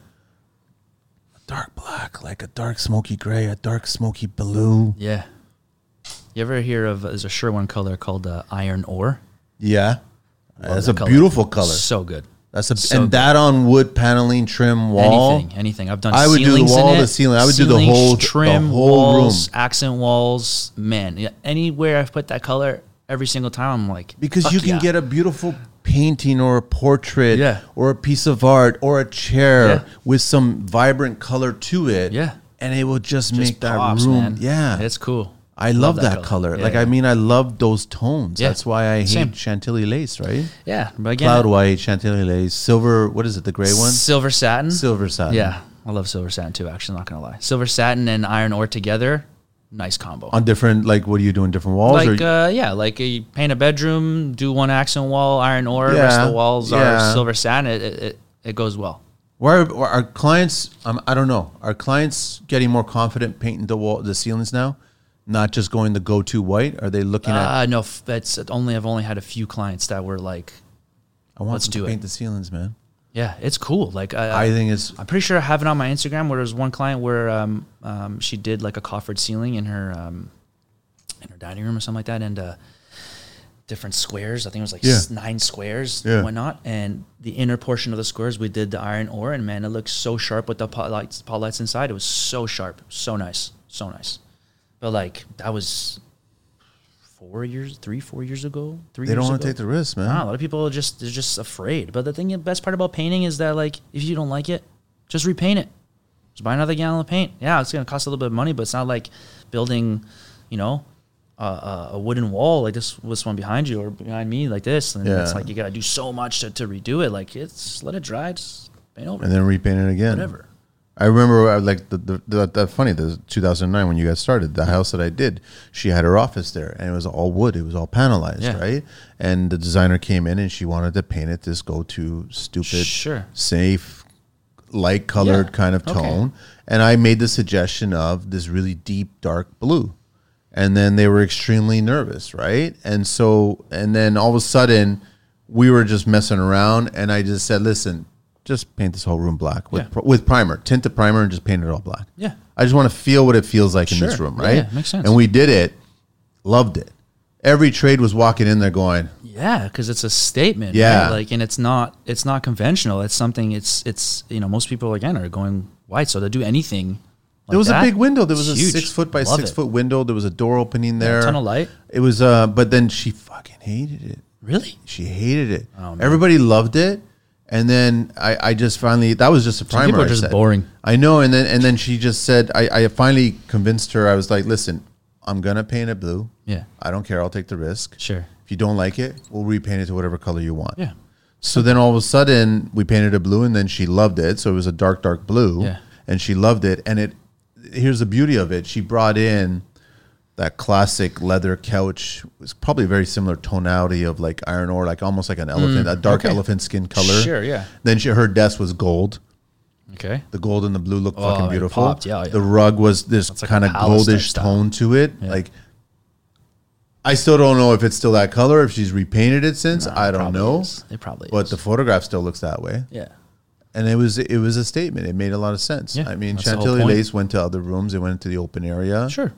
dark black, like a dark smoky gray, a dark smoky blue. Yeah. You ever hear of there's a Sherwin color called uh, iron ore? Yeah. Love That's that a color. beautiful color. So good. That's a So and good. that on wood paneling trim wall. Anything, anything. I've done. I would do the ceilings in wall, it, the ceiling. I would do the ceilings, whole- the trim whole walls, room. accent walls. Man, yeah, anywhere I've put that color, every single time I'm like, Because fuck you can yeah. get a beautiful painting or a portrait Yeah. or a piece of art or a chair Yeah. with some vibrant color to it. Yeah. And it will just, Just make that pops, room. man. Yeah. It's cool. I love, that, color. Yeah, like, yeah. I mean, I love those tones. Yeah. That's why I hate Same. Chantilly lace, right? Yeah, but again, Cloud white, Chantilly lace, silver. What is it? The gray one? silver satin. Silver satin. Yeah, I love silver satin too. Actually, not gonna lie, silver satin and iron ore together, nice combo. On different, like, what do you do in different walls? Like or, uh, yeah, like a paint a bedroom, do one accent wall, iron ore, rest Yeah, of the walls yeah. are silver satin. It, it it it goes well. Why are, are our clients? Um, I don't know. Are clients getting more confident painting the wall, the ceilings now, not just going the go-to white? Are they looking at? Uh, no, f- that's only I've only had a few clients that were like, I want let's them do to it. paint the ceilings, man. yeah, it's cool. Like I, I think it's I'm pretty sure I have it on my Instagram. Where there's one client where um, um, she did like a coffered ceiling in her um, in her dining room or something like that, and uh, different squares. I think it was like Yeah. s- nine squares Yeah. and whatnot. And the inner portion of the squares, we did the iron ore, and man, it looked so sharp with the pot lights, pot lights inside. It was so sharp, so nice, so nice. But like that was four years, three, four years ago. Three. they don't years want to ago. take the risk, man. Nah, a lot of people are just they're just afraid. But the thing, the best part about painting is that like if you don't like it, just repaint it. Just buy another gallon of paint. Yeah, it's gonna cost a little bit of money, but it's not like building, you know, a, a, a wooden wall like this, this one behind you or behind me like this. And Yeah. it's like you gotta do so much to, to redo it. Like it's let it dry, just paint over. And then repaint it again. Whatever. I remember, uh, like the the, the, the funny, the two thousand nine when you guys started, the house that I did, she had her office there, and it was all wood. It was all panelized, Yeah. right? And the designer came in, and she wanted to paint it this go-to stupid, Sure. safe, light colored Yeah. kind of Okay. tone. And I made the suggestion of this really deep dark blue, and then they were extremely nervous, right? And so, and then all of a sudden, we were just messing around, and I just said, "Listen, just paint this whole room black with Yeah. pr- with primer, tint the primer, and just paint it all black." Yeah. I just want to feel what it feels like in this Sure. room, Yeah, right? yeah, makes sense. And we did it, loved it. Every trade was walking in there going, yeah, because it's a statement. Yeah. Right? Like, and it's not it's not conventional. It's something. It's it's you know most people again are going white, so they'll do anything. Like there was that, a big window. There was a huge. six foot by Love six it. foot window. There was a door opening there. Yeah, a ton of light. It was, uh, but then she fucking hated it. Really? She hated it. Oh, man. Everybody loved it. And then I, I just finally, that was just a primer. people are I just said. boring. I know. And then, and then she just said, I, I finally convinced her. I was like, listen, I'm going to paint it blue. Yeah. I don't care. I'll take the risk. Sure. If you don't like it, we'll repaint it to whatever color you want. Yeah. So then all of a sudden we painted it blue, and then she loved it. So it was a dark, dark blue. Yeah. And she loved it. And it, here's the beauty of it. She brought in that classic leather couch. It was probably a very similar tonality of like iron ore, like almost like an elephant, a dark okay. elephant skin color. Sure, yeah. Then she, her desk was gold. Okay. The gold and the blue looked Oh, fucking it beautiful. popped, yeah, yeah. The rug was this That's like kind a of palace type goldish style. tone to it. Yeah. Like, I still don't know if it's still that color, if she's repainted it since. No, I it don't probably know. is. It probably But is. the photograph still looks that way. Yeah. And it was it was a statement. It made a lot of sense. Yeah, I mean, that's the whole Chantilly point. Lace went to other rooms. They went into the open area. Sure.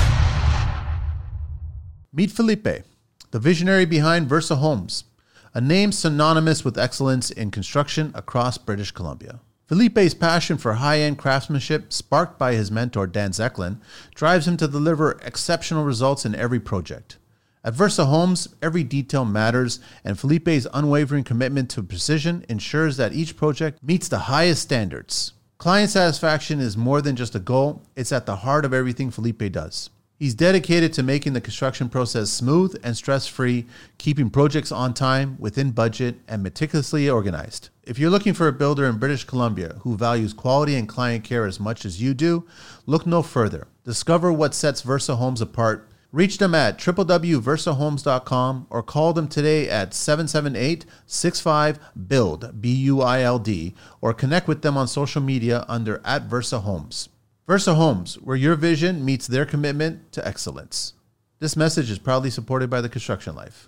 Meet Felipe, the visionary behind Versa Homes, a name synonymous with excellence in construction across British Columbia. Felipe's passion for high-end craftsmanship, sparked by his mentor Dan Zeklin, drives him to deliver exceptional results in every project. At Versa Homes, every detail matters, and Felipe's unwavering commitment to precision ensures that each project meets the highest standards. Client satisfaction is more than just a goal, it's at the heart of everything Felipe does. He's dedicated to making the construction process smooth and stress-free, keeping projects on time, within budget, and meticulously organized. If you're looking for a builder in British Columbia who values quality and client care as much as you do, look no further. Discover what sets Versa Homes apart. Reach them at w w w dot versa homes dot com or call them today at seven seven eight, six five, B U I L D, B U I L D, or connect with them on social media under at Versa Homes. Versa Homes, where your vision meets their commitment to excellence. This message is proudly supported by the Construction Life.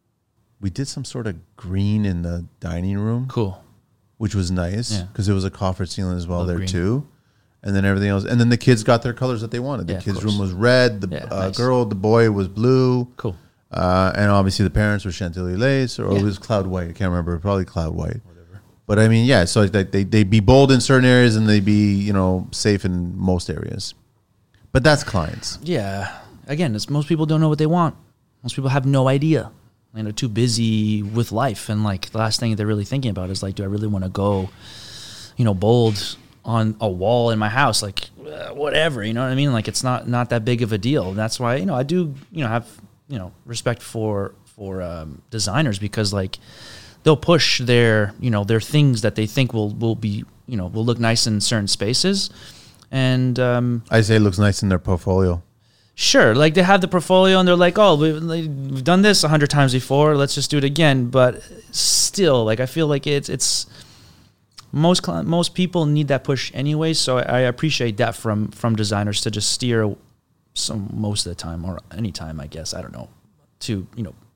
We did some sort of green in the dining room, Cool. which was nice Yeah. because it was a coffered ceiling as well Love there green. too. And then everything else. And then the kids got their colors that they wanted. The Yeah, of kids' course. room was red. The Yeah, uh, nice. girl, the boy was blue. Cool. Uh, and obviously the parents were Chantilly Lace, or Yeah. it was Cloud White. I can't remember. Probably Cloud White. Whatever. But I mean, yeah. So like they they they be bold in certain areas and they be you know safe in most areas. But that's clients. Yeah. Again, it's, most people don't know what they want. Most people have no idea. And they're too busy with life. And like the last thing they're really thinking about is like, do I really want to go, you know, bold on a wall in my house? Like, uh, whatever, you know what I mean? Like, it's not, not that big of a deal. And that's why, you know, I do, you know, have, you know, respect for, for um, designers because like they'll push their, you know, their things that they think will, will be, you know, will look nice in certain spaces. And, um, I say it looks nice in their portfolio. sure, like they have the portfolio and they're like, oh, we've, like, we've done this a hundred times before. Let's just do it again. But still, like I feel like it's it's most cli- most people need that push anyway. So I, I appreciate that from from designers to just steer some most of the time or any time, I guess. I don't know, to you know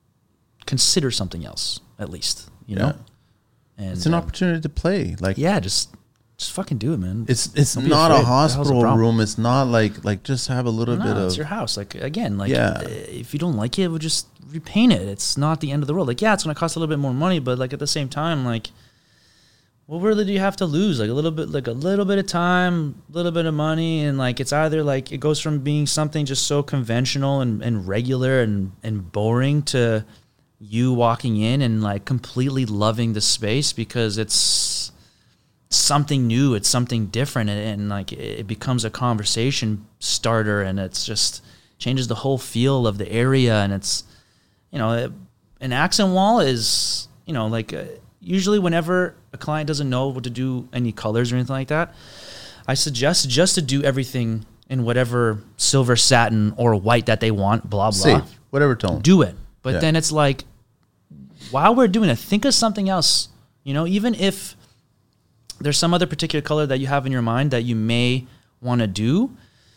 consider something else at least. You know, and It's an um, opportunity to play. Like yeah, just just fucking do it, man. it's it's Don't be not afraid. a The hell's the hospital problem? room. It's not like like just have a little No, bit of it's your house. Like again, like Yeah. uh, if you don't like it, we'll just repaint it. It's not the end of the world. Like yeah, it's gonna cost a little bit more money, but like at the same time, like what really do you have to lose? Like a little bit, like a little bit of time, a little bit of money, and like it's either like it goes from being something just so conventional and, and regular and and boring to you walking in and like completely loving the space because it's something new, it's something different, and, and like it becomes a conversation starter, and it's just changes the whole feel of the area. And it's, you know, an accent wall is, you know, like uh, usually whenever a client doesn't know what to do, any colors or anything like that, I suggest just to do everything in whatever silver satin or white that they want, blah blah. safe, whatever tone. Do it, but Yeah. then it's like, while we're doing it, think of something else. You know, even if there's some other particular color that you have in your mind that you may want to do,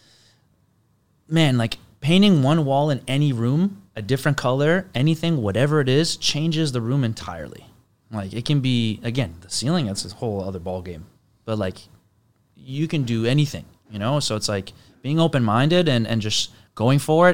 man, like painting one wall in any room a different color, anything, whatever it is, changes the room entirely. Like it can be, again, the ceiling, that's a whole other ball game. But like you can do anything, you know? So it's like being open-minded and, and just going for it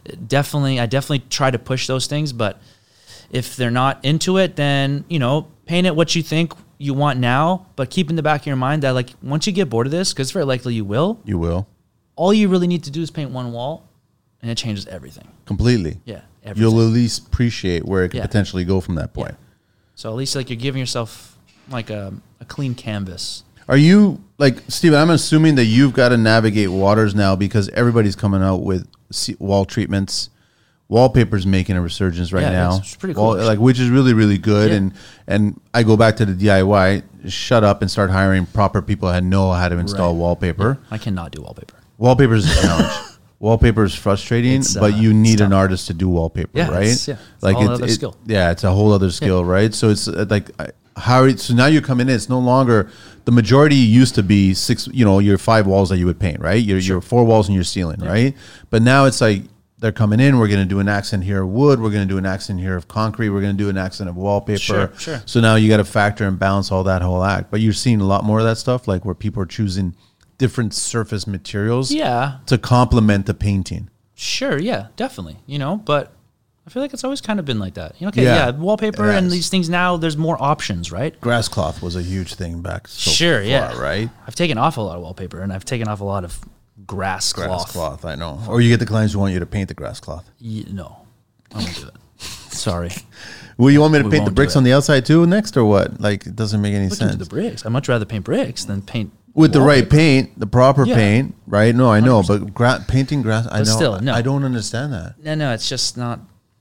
definitely, I definitely try to push those things. But if they're not into it, then, you know, paint it what you think you want now, but keep in the back of your mind that, like, once you get bored of this, because it's very likely you will, You will. all you really need to do is paint one wall, and it changes everything. Completely. Yeah, everything. You'll at least appreciate where it could Yeah. potentially go from that point. Yeah. So at least, like, you're giving yourself, like, a, a clean canvas. Are you, like, Steven, I'm assuming that you've got to navigate waters now because everybody's coming out with se- wall treatments. Wallpaper's making a resurgence right Yeah, now. it's pretty cool, Wall- actually. like, which is really, really good. Yeah. And and I go back to the D I Y, shut up and start hiring proper people that know how to install Right. wallpaper. I cannot do wallpaper. Wallpaper is a challenge. Wallpaper is frustrating, It's, uh, but you it's need an tough. artist to do wallpaper, Yeah, right? it's- yeah, it's a whole other skill. Yeah, it's a whole other skill, right? So it's uh, like uh, how so now you're coming in. It's no longer the majority used to be six, you know, your five walls that you would paint, right? Your your four walls and your ceiling, right? But now it's like they're coming in. We're going to do an accent here of wood. We're going to do an accent here of concrete. We're going to do an accent of wallpaper. Sure, sure. So now you got to factor and balance all that whole act. But you're seeing a lot more of that stuff, like where people are choosing different surface materials Yeah, to complement the painting. sure, yeah, definitely. You know, but I feel like it's always kind of been like that. You know, okay, Yeah. yeah, wallpaper It and has. these things now, there's more options, right? Grass cloth was a huge thing back so Sure, far, yeah. right? I've taken off a lot of wallpaper, and I've taken off a lot of grass, Grass cloth. cloth, I know. Or you get the clients who want you to paint the grass cloth. Ye- no, I won't do it. Sorry. Well, you want me to We paint the won't do bricks it. on the outside too next or what? Like, it doesn't make any Look into sense. the bricks. I'd much rather paint bricks than paint With the right wallpaper. paint, the proper Yeah. paint, right? No, I know, but gra- painting grass, I know. But still, no. I don't understand that. No, no, it's just not.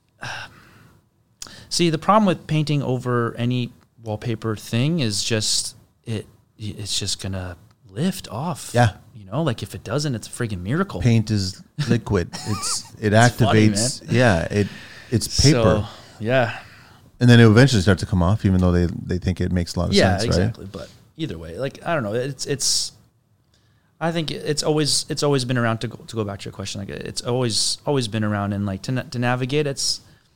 See, the problem with painting over any wallpaper thing is just it. It's just gonna lift off. Yeah. you know, like if it doesn't, it's a freaking miracle. Paint is liquid. It's it It's funny, activates. yeah, it it's paper, So, yeah, and then it eventually starts to come off, even though they they think it makes a lot of yeah, sense, right? exactly. But either way, like I don't know, it's it's. I think it's always it's always been around to go to go back to your question. Like it's always always been around, and like to na- to navigate, it's.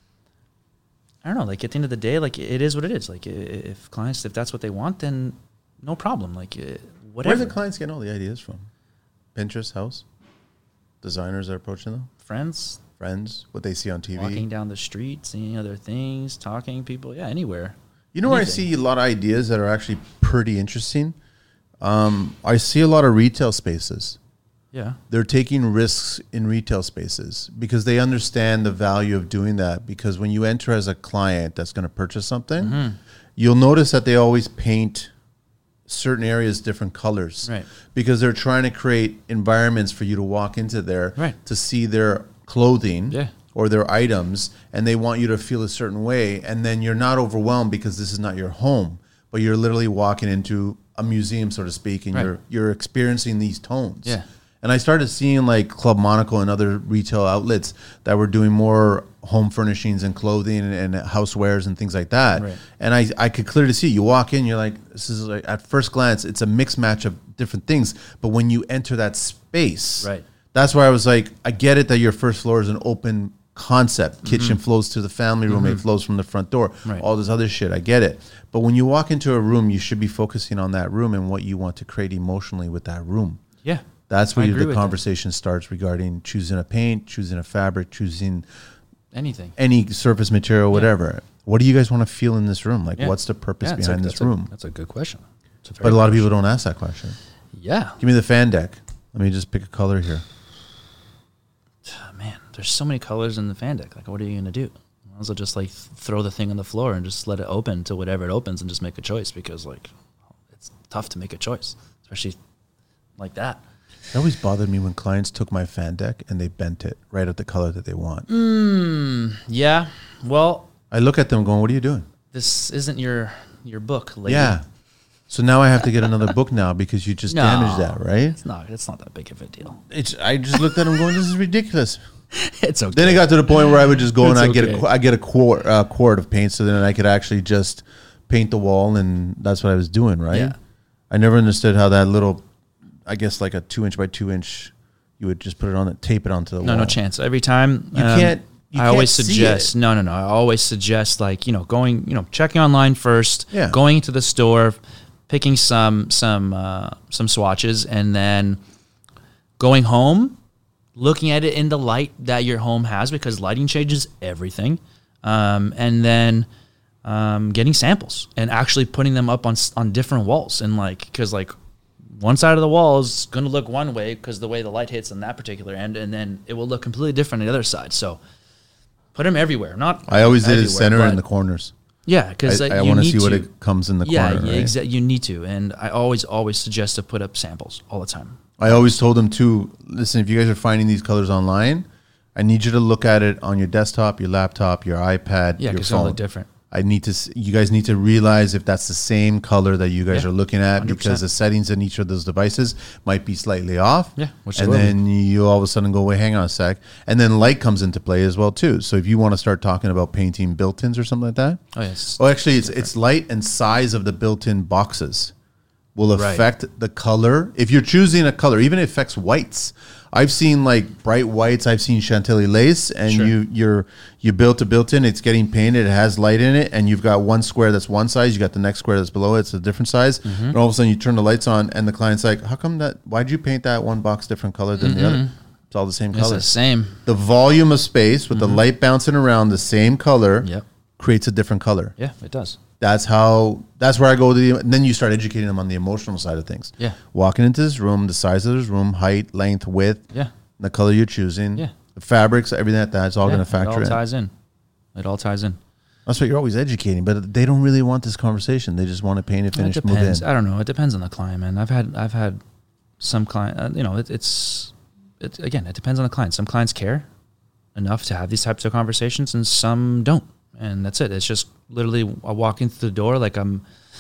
I don't know. Like at the end of the day, like it is what it is. Like i- if clients, if that's what they want, then no problem. Like uh, whatever. Where are the clients getting all the ideas from? Pinterest, house, designers are approaching them, Friends friends, what they see on T V. walking down the street, seeing other things, talking to people. Yeah, anywhere. You know where I Anything. see a lot of ideas that are actually pretty interesting? Um, I see a lot of retail spaces. Yeah. They're taking risks in retail spaces because they understand the value of doing that. Because when you enter as a client that's going to purchase something, Mm-hmm. you'll notice that they always paint certain areas different colors. Right. Because they're trying to create environments for you to walk into there Right. to see their clothing Yeah. or their items, and they want you to feel a certain way. And then you're not overwhelmed because this is not your home, but you're literally walking into a museum, so to speak, and Right. you're you're experiencing these tones. Yeah. And I started seeing like Club Monaco and other retail outlets that were doing more home furnishings and clothing and, and housewares and things like that. Right. And I, I could clearly see you walk in, you're like, this is like at first glance, it's a mixed match of different things. But when you enter that space, Right. that's where I was like, I get it that your first floor is an open concept. Kitchen flows to the family room, it flows from the front door, Mm-hmm. Right. all this other shit. I get it. But when you walk into a room, you should be focusing on that room and what you want to create emotionally with that room. Yeah. That's I where agree the with that. conversation starts regarding choosing a paint, choosing a fabric, choosing Anything. any surface material, whatever. What do you guys want to feel in this room? Like, Yeah. what's the purpose Yeah, it's behind a- this that's a- room? that's a good question. It's a very But a lot of good people don't ask that question. question. Yeah. Give me the fan deck. Let me just pick a color here. Oh, man, there's so many colors in the fan deck. Like, what are you gonna do? Might as well just like th- throw the thing on the floor and just let it open to whatever it opens and just make a choice because like it's tough to make a choice, especially like that. It always bothered me when clients took my fan deck and they bent it right at the color that they want. Mm, yeah. Well, I look at them going, what are you doing? this isn't your your book, lady. Yeah. So now I have to get another book now because you just No. damaged that, right? It's not. It's not that big of a deal. It's. I just looked at them going, this is ridiculous. It's okay. Then it got to the point where I would just go and It's I get a okay. qu- I get a quart uh, quart of paint, so then I could actually just paint the wall, and that's what I was doing, right? Yeah. I never understood how that little, I guess like a two inch by two inch, you would just put it on it, tape it onto the No, wall. no chance. Every time You um, can't- you I always can't see suggest. it. No, no, no. I always suggest like you know going you know checking online first. Yeah. Going to the store, picking some some uh, some swatches, and then going home, looking at it in the light that your home has, because lighting changes everything. Um, and then um, getting samples and actually putting them up on on different walls. And like, because like one side of the wall is going to look one way because the way the light hits on that particular end, and then it will look completely different on the other side. So put them everywhere. Not I always did it everywhere, center but- in the corners. Yeah, because I, uh, I you want to need see what to. it comes in the Yeah, corner. yeah, right? exactly. You need to, and I always, always suggest to put up samples all the time. I always told them too, listen, if you guys are finding these colors online, I need you to look at it on your desktop, your laptop, your iPad, Yeah, your because they all phone. look different. I need to, s- you guys need to realize if that's the same color that you guys Yeah, are looking at, one hundred percent. because the settings in each of those devices might be slightly off. Yeah, which they and will be. then you all of a sudden go, wait, hang on a sec. And then light comes into play as well too. So if you want to start talking about painting built-ins or something like that. Oh yes. Oh, actually, it's it's light and size of the built-in boxes will Right. affect the color. If you're choosing a color, even it affects whites. I've seen like bright whites. I've seen Chantilly lace, and Sure. you you're you built a built-in. It's getting painted. It has light in it, and you've got one square that's one size. You got the next square that's below it. It's a different size. Mm-hmm. And all of a sudden, you turn the lights on, and the client's like, "How come that? Why'd you paint that one box different color than the other? It's all the same It's color." the same. The volume of space with the light bouncing around the same color Yep. creates a different color. Yeah, it does. That's how. That's where I go to the. And then you start educating them on the emotional side of things. Yeah. Walking into this room, the size of this room, height, length, width, Yeah. the color you're choosing, Yeah. the fabrics, everything like that. It's all Yeah, going to factor It all in. ties in. It all ties in. That's what you're always educating, but they don't really want this conversation. They just want to paint it, It finish, move depends. in. I don't know. It depends on the client, man. I've had I've had some client. Uh, you know, it, it's it again. It depends on the client. Some clients care enough to have these types of conversations, and some don't. And that's it. It's just literally I walk in through the door like I'm.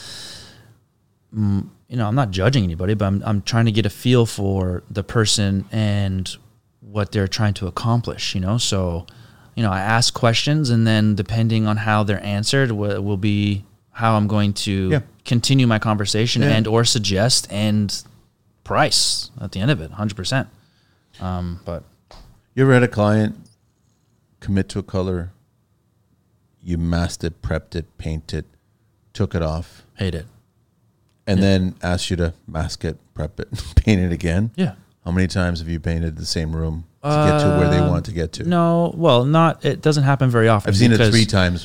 Mm, you know, I'm not judging anybody, but I'm I'm trying to get a feel for the person and what they're trying to accomplish. You know, so you know, I ask questions, and then depending on how they're answered, will, will be how I'm going to Yeah. continue my conversation Yeah. and or suggest and price at the end of it, one hundred percent. Um, but You ever had a client commit to a color, you masked it, prepped it, painted, took it off, hate it. and Yeah. then asked you to mask it, prep it, paint it again? Yeah. How many times have you painted the same room to get to where they Um, want to get to? No, well, not. It doesn't happen very often. I've seen it because, three times.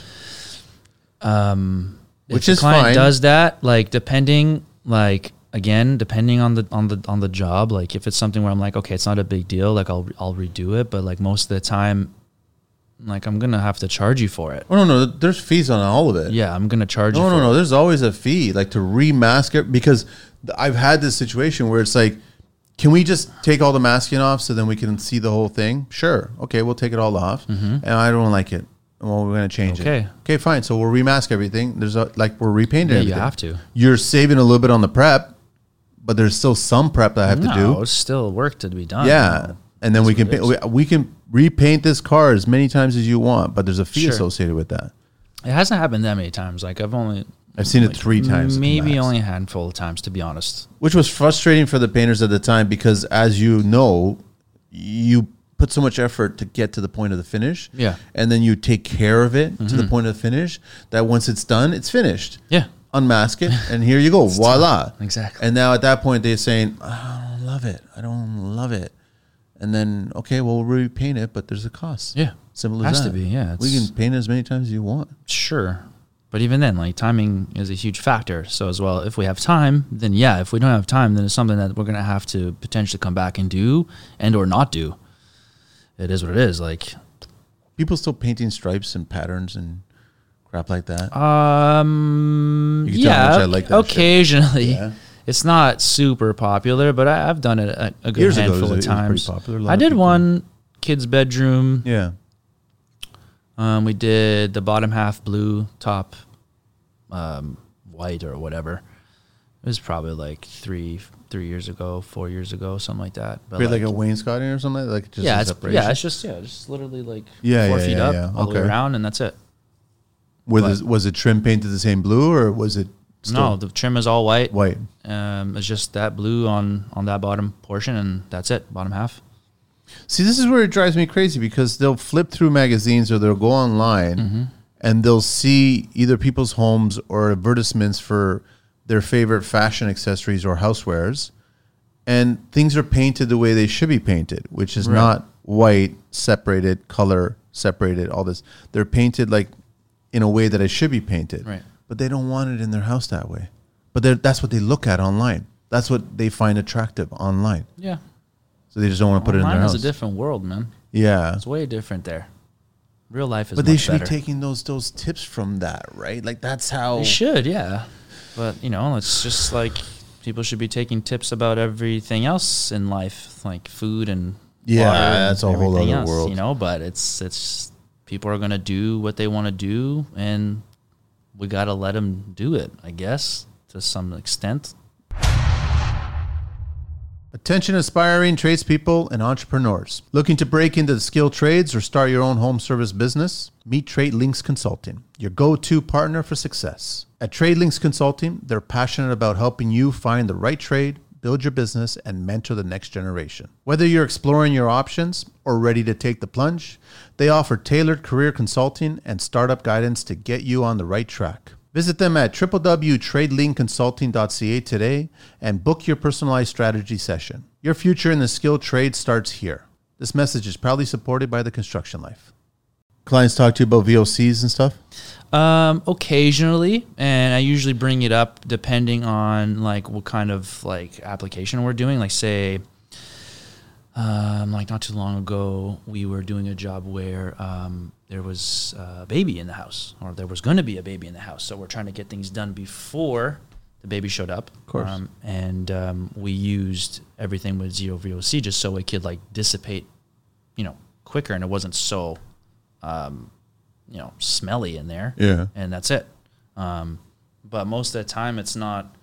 Um, Which if is the client fine. does that, like depending, like again, depending on the on the on the job. Like if it's something where I'm like, okay, it's not a big deal. Like I'll I'll redo it. But like most of the time, like I'm gonna have to charge you for it. Oh, no, no. There's fees on all of it. Yeah, I'm gonna charge you. No, for no, no. It. There's always a fee, like to remask it, because th- I've had this situation where it's like, can we just take all the masking off so then we can see the whole thing? Sure. Okay, we'll take it all off. And I don't like it. Well, we're going to change it. Okay. Okay, fine. So we'll remask everything. There's a, like we're repainting Yeah, you everything. have to. You're saving a little bit on the prep, but there's still some prep that I have no, to do. it's still work to be done. Yeah. And then we can what it paint, we, we can repaint this car as many times as you want, but there's a fee Sure. associated with that. It hasn't happened that many times. Like I've only I've seen it like, three times. at the maybe max. only a handful of times, to be honest. Which was frustrating for the painters at the time, because as you know, you put so much effort to get to the point of the finish. Yeah. And then you take care of it to the point of the finish, that once it's done, it's finished. Yeah. Unmask it, and here you go. Voila. Exactly. And now at that point, they're saying, I don't love it. I don't love it. And then, okay, well, we'll repaint it, but there's a cost. Yeah. Simple Has as to that. be, yeah, We it's- can paint it as many times as you want. Sure. But even then, like timing is a huge factor. So as well, if we have time, then yeah. If we don't have time, then it's something that we're gonna have to potentially come back and do, and or not do. It is what it is. Like, People still painting stripes and patterns and crap like that. um, You can tell how yeah, much I like that shit. occasionally. Yeah. It's not super popular, but I, I've done it a, a good Years ago, it handful was- of it was pretty times. popular. A lot I of did people- one kid's bedroom. Yeah. Um, we did the bottom half blue, top um, white or whatever. It was probably like three three years ago, four years ago, something like that. But Create like, a wainscoting or something like, like just yeah, a it's, separation? yeah, it's just yeah, just literally like Yeah, four yeah, feet yeah, up yeah. all the way Okay. around, and that's it. Were but- the, was it trim painted the same blue, or was it still No, the trim is all white. white? Um, it's just that blue on on that bottom portion, and that's it, bottom half. See, this is where it drives me crazy, because they'll flip through magazines or they'll go online Mm-hmm. and they'll see either people's homes or advertisements for their favorite fashion accessories or housewares. And things are painted the way they should be painted, which is right. not white, separated, color, separated, all this. They're painted like in a way that it should be painted. Right. But they don't want it in their house that way. But that's what they look at online. That's what they find attractive online. Yeah. So they just don't want to put online it in their house. Online is a different world, man. Yeah. It's way different there. Real life is But they should better. be taking those those tips from that, right? Like that's how they should, yeah. But you know, it's just like people should be taking tips about everything else in life, like food and yeah, water that's and a whole other else, world, you know. But it's it's people are gonna do what they want to do, and we gotta let them do it, I guess, to some extent. Attention aspiring tradespeople and entrepreneurs. Looking to break into the skilled trades or start your own home service business? Meet TradeLinks Consulting, your go-to partner for success. At TradeLinks Consulting, they're passionate about helping you find the right trade, build your business, and mentor the next generation. Whether you're exploring your options or ready to take the plunge, they offer tailored career consulting and startup guidance to get you on the right track. Visit them at w w w dot trade link consulting dot c a today and book your personalized strategy session. Your future in the skilled trade starts here. This message is proudly supported by the Construction Life. Clients talk to you about V O Cs and stuff? Um, occasionally, and I usually bring it up depending on like what kind of like application we're doing. Like say, um, like not too long ago, we were doing a job where um, there was a baby in the house, or there was going to be a baby in the house. So we're trying to get things done before the baby showed up. Of course. Um, and um, we used everything with zero V O C just so it could like dissipate, you know, quicker, and it wasn't so, um, you know, smelly in there. Yeah. And that's it. Um, but most of the time, it's not.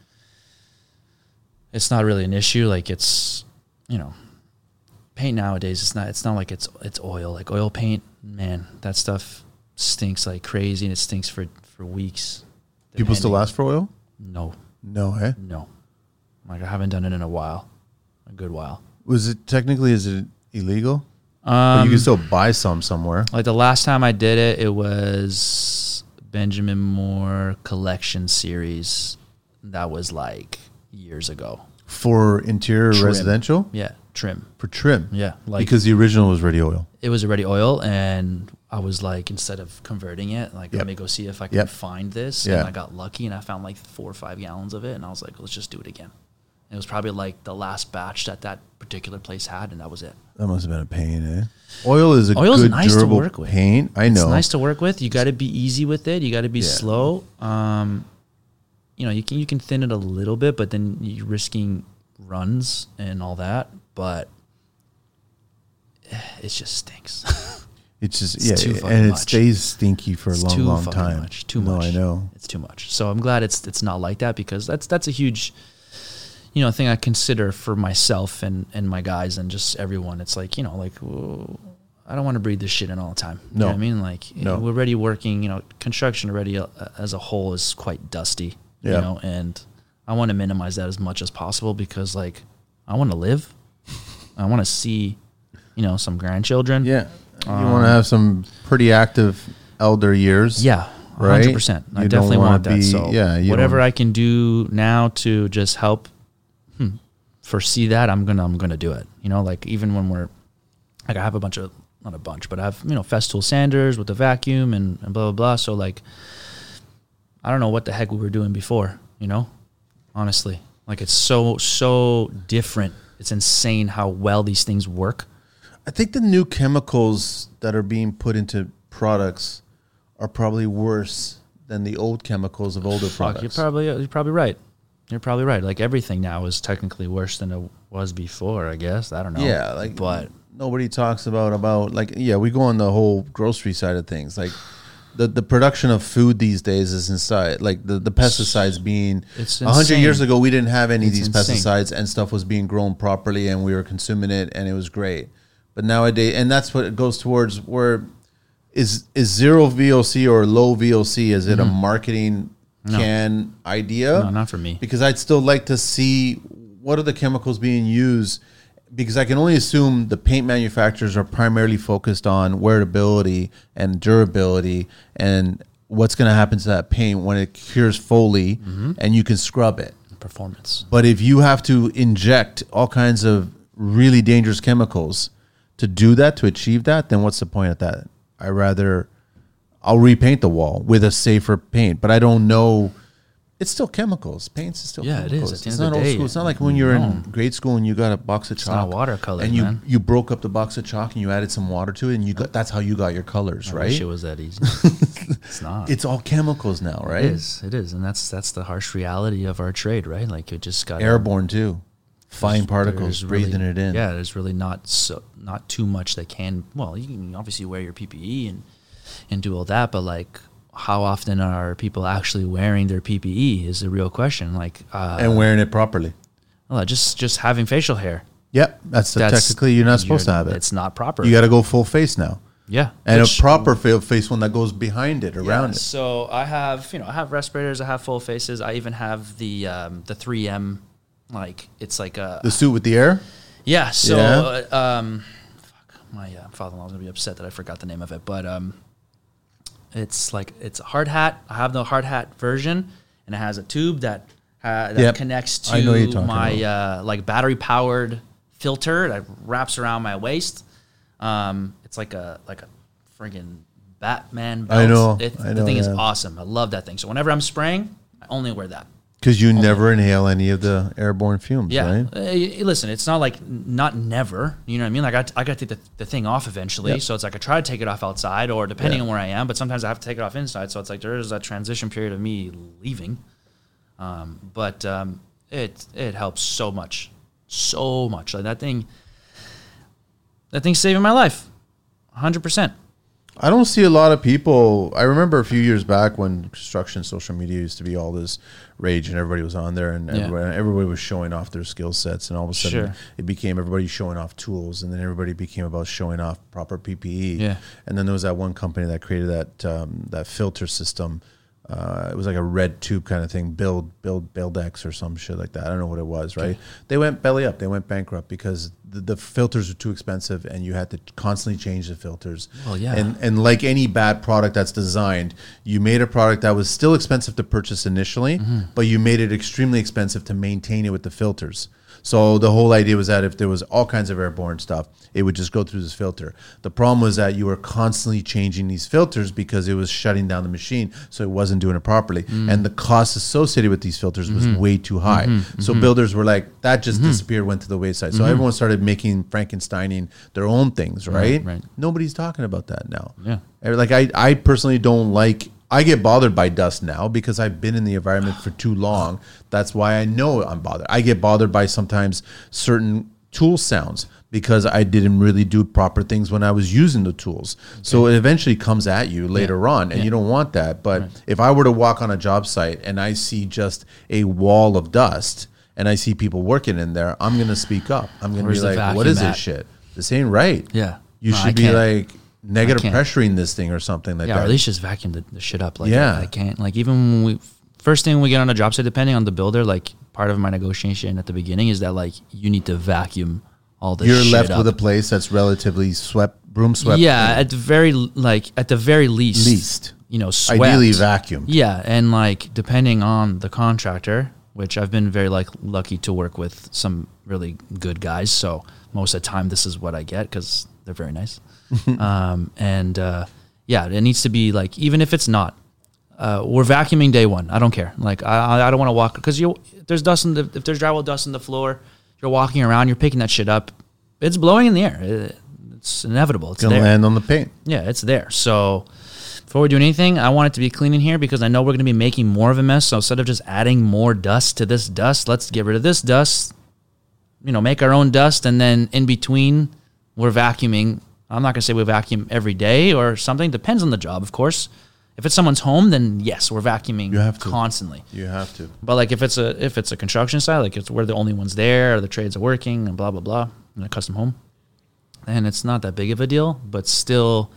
It's not really an issue. Like it's, you know. Paint nowadays, it's not it's not like it's it's oil. Like oil paint, man, that stuff stinks like crazy, and it stinks for, for weeks. People still ask for oil? No. No, eh? No. Like I haven't done it in a while. A good while. Was it technically, is it illegal? Um, but you can still buy some somewhere. Like the last time I did it, it was Benjamin Moore Collection Series. That was like years ago. For interior Trim. residential? Yeah. Trim. For trim? Yeah. Like because the original was ready oil. It was already oil, and I was like, instead of converting it, like, yep. let me go see if I can yep. find this. Yeah. And I got lucky, and I found like four or five gallons of it, and I was like, let's just do it again. And it was probably like the last batch that that particular place had, and that was it. That must have been a pain, eh? Oil is a Oil's good, nice durable to work with. paint. I know. It's nice to work with. You got to be easy with it. You got to be yeah. slow. Um, you know, you can you can thin it a little bit, but then you're risking runs and all that. But it just stinks. It's just, it's yeah, too and much. it stays stinky for it's a long, too long fucking time. Much. Too no, much. I know. It's too much. So I'm glad it's it's not like that, because that's that's a huge, you know, thing I consider for myself and, and my guys and just everyone. It's like, you know, like, whoa, I don't want to breathe this shit in all the time. You no. know what I mean? Like, no. we're already working, you know, construction already uh, as a whole is quite dusty, yeah. you know, and I want to minimize that as much as possible, because, like, I want to live. I want to see, you know, some grandchildren. Yeah. You um, want to have some pretty active elder years. Yeah. Right? one hundred percent. I You definitely don't wanna want that. be- So yeah, you whatever don't- I can do now to just help hmm, foresee that, I'm gonna I'm gonna do it. You know, like even when we're like I have a bunch of not a bunch, but I have, you know, Festool sanders with the vacuum and, and blah blah blah. So like I don't know what the heck we were doing before, you know? Honestly. Like it's so so different. It's insane how well these things work. I think the new chemicals that are being put into products are probably worse than the old chemicals of older Fuck, products. you're probably you're probably right. You're probably right. Like everything now is technically worse than it was before, I guess. I don't know. Yeah, like but nobody talks about about like yeah, we go on the whole grocery side of things. Like the the production of food these days is inside. Like the, the pesticides being it's a hundred insane. years ago we didn't have any It's of these insane. pesticides, and stuff was being grown properly and we were consuming it and it was great. But nowadays, and that's what it goes towards, where is is zero V O C or low V O C, is it mm-hmm. a marketing no. can idea? No, not for me. Because I'd still like to see what are the chemicals being used, because I can only assume the paint manufacturers are primarily focused on wearability and durability and what's going to happen to that paint when it cures fully mm-hmm. and you can scrub it. performance. But if you have to inject all kinds of really dangerous chemicals to do that, to achieve that, then what's the point of that? I rather, I'll repaint the wall with a safer paint, but I don't know. It's still chemicals. Paints is still yeah, chemicals. it is. At the it's end not of the old day, school. It's not like when you were no. in grade school and you got a box of It's chalk. not watercolor, and you man. you broke up the box of chalk and you added some water to it, and you got that's how you got your colors, I right? wish it was that easy. It's not. It's all chemicals now, right? It is. It is, and that's that's the harsh reality of our trade, right? Like it just got Airborne too, fine particles, breathing really, it in. Yeah, there's really not so not too much that can. Well, you can obviously wear your P P E and and do all that, but like, how often are people actually wearing their P P E is the real question. Like, uh, and wearing it properly. well, just just having facial hair. Yep, that's, the, That's- technically you're not supposed to have it. It's not proper. You got to go full face now, yeah, and which- a proper fa- face one that goes behind it, around Yeah, it. So I have, you know, I have respirators. I have full faces. I even have the um, the three M, like it's like a The suit with the air. yeah. So Yeah. uh, um, fuck, my uh, father-in-law's gonna be upset that I forgot the name of it, but um, it's like it's a hard hat. I have the hard hat version, and it has a tube that uh, that Yep. connects I know what you're to talking my uh, like battery powered filter that wraps around my waist. Um, it's like a like a friggin' Batman belt. I know, It, I the know, thing is yeah. awesome. I love that thing. So whenever I'm spraying, I only wear that. Because you never inhale any of the airborne fumes, Yeah. right? Uh, y- listen, it's not like not never. You know what I mean? Like I, t- I got to take the, the thing off eventually. Yep. So it's like I try to take it off outside or depending Yeah. on where I am. But sometimes I have to take it off inside. So it's like there is that transition period of me leaving. Um, but um, it it helps so much, so much. Like that thing, that thing's saving my life, one hundred percent. I don't see a lot of people. I remember a few years back when construction social media used to be all this rage and everybody was on there and Yeah. everybody, everybody was showing off their skill sets, and all of a sudden Sure. it became everybody showing off tools, and then everybody became about showing off proper P P E. Yeah. And then there was that one company that created that um, that filter system. Uh, it was like a red tube kind of thing, build, build, Buildex or some shit like that. I don't know what it was, right? Okay. They went belly up. They went bankrupt because the, the filters were too expensive, and you had to constantly change the filters. Well, yeah. And and like any bad product that's designed, you made a product that was still expensive to purchase initially, Mm-hmm. but you made it extremely expensive to maintain it with the filters. So the whole idea was that if there was all kinds of airborne stuff, it would just go through this filter. The problem was that you were constantly changing these filters because it was shutting down the machine, so it wasn't doing it properly. Mm. And the cost associated with these filters was Mm-hmm. way too high. So builders were like, that just disappeared, went to the wayside. So everyone started making Frankensteining their own things, right? Right, right. Nobody's talking about that now. Yeah. Like I, I personally don't like, I get bothered by dust now because I've been in the environment for too long. That's why I know I'm bothered. I get bothered by sometimes certain tool sounds because I didn't really do proper things when I was using the tools. So it eventually comes at you later on, and Yeah. you don't want that. But if I were to walk on a job site and I see just a wall of dust and I see people working in there, I'm going to speak up. I'm going to Where's be the like, what vacuum is at? this shit? This ain't right. Yeah. You No, I should be can't. like negative can't. pressuring this thing or something like Yeah, that. or at least just vacuum the, the shit up. Like, Yeah. I, I can't. Like, even when we first thing we get on a job site, depending on the builder, like part of my negotiation at the beginning is that like you need to vacuum all this. You're shit left up. with a place that's relatively swept, broom swept. Yeah, at the very like at the very least, Least. you know, swept. Ideally vacuumed. Yeah, and like depending on the contractor, which I've been very like lucky to work with some really good guys. So most of the time, this is what I get because they're very nice. um, and uh, yeah, it needs to be like even if it's not, uh, we're vacuuming day one. I don't care. Like I, I don't want to walk because you if there's dust in the if there's drywall dust in the floor, you're walking around, you're picking that shit up. It's blowing in the air. It, it's inevitable. It's Gonna there. land on the paint. Yeah, it's there. So before we do anything, I want it to be clean in here because I know we're going to be making more of a mess. So instead of just adding more dust to this dust, let's get rid of this dust, you know, make our own dust. And then in between, we're vacuuming. I'm not going to say we vacuum every day or something. Depends on the job, of course. If it's someone's home, then yes, we're vacuuming You have to. constantly. You have to. But like if it's a if it's a construction site, like it's we're the only ones there, or the trades are working, and blah blah blah, in a custom home, and it's not that big of a deal. But still,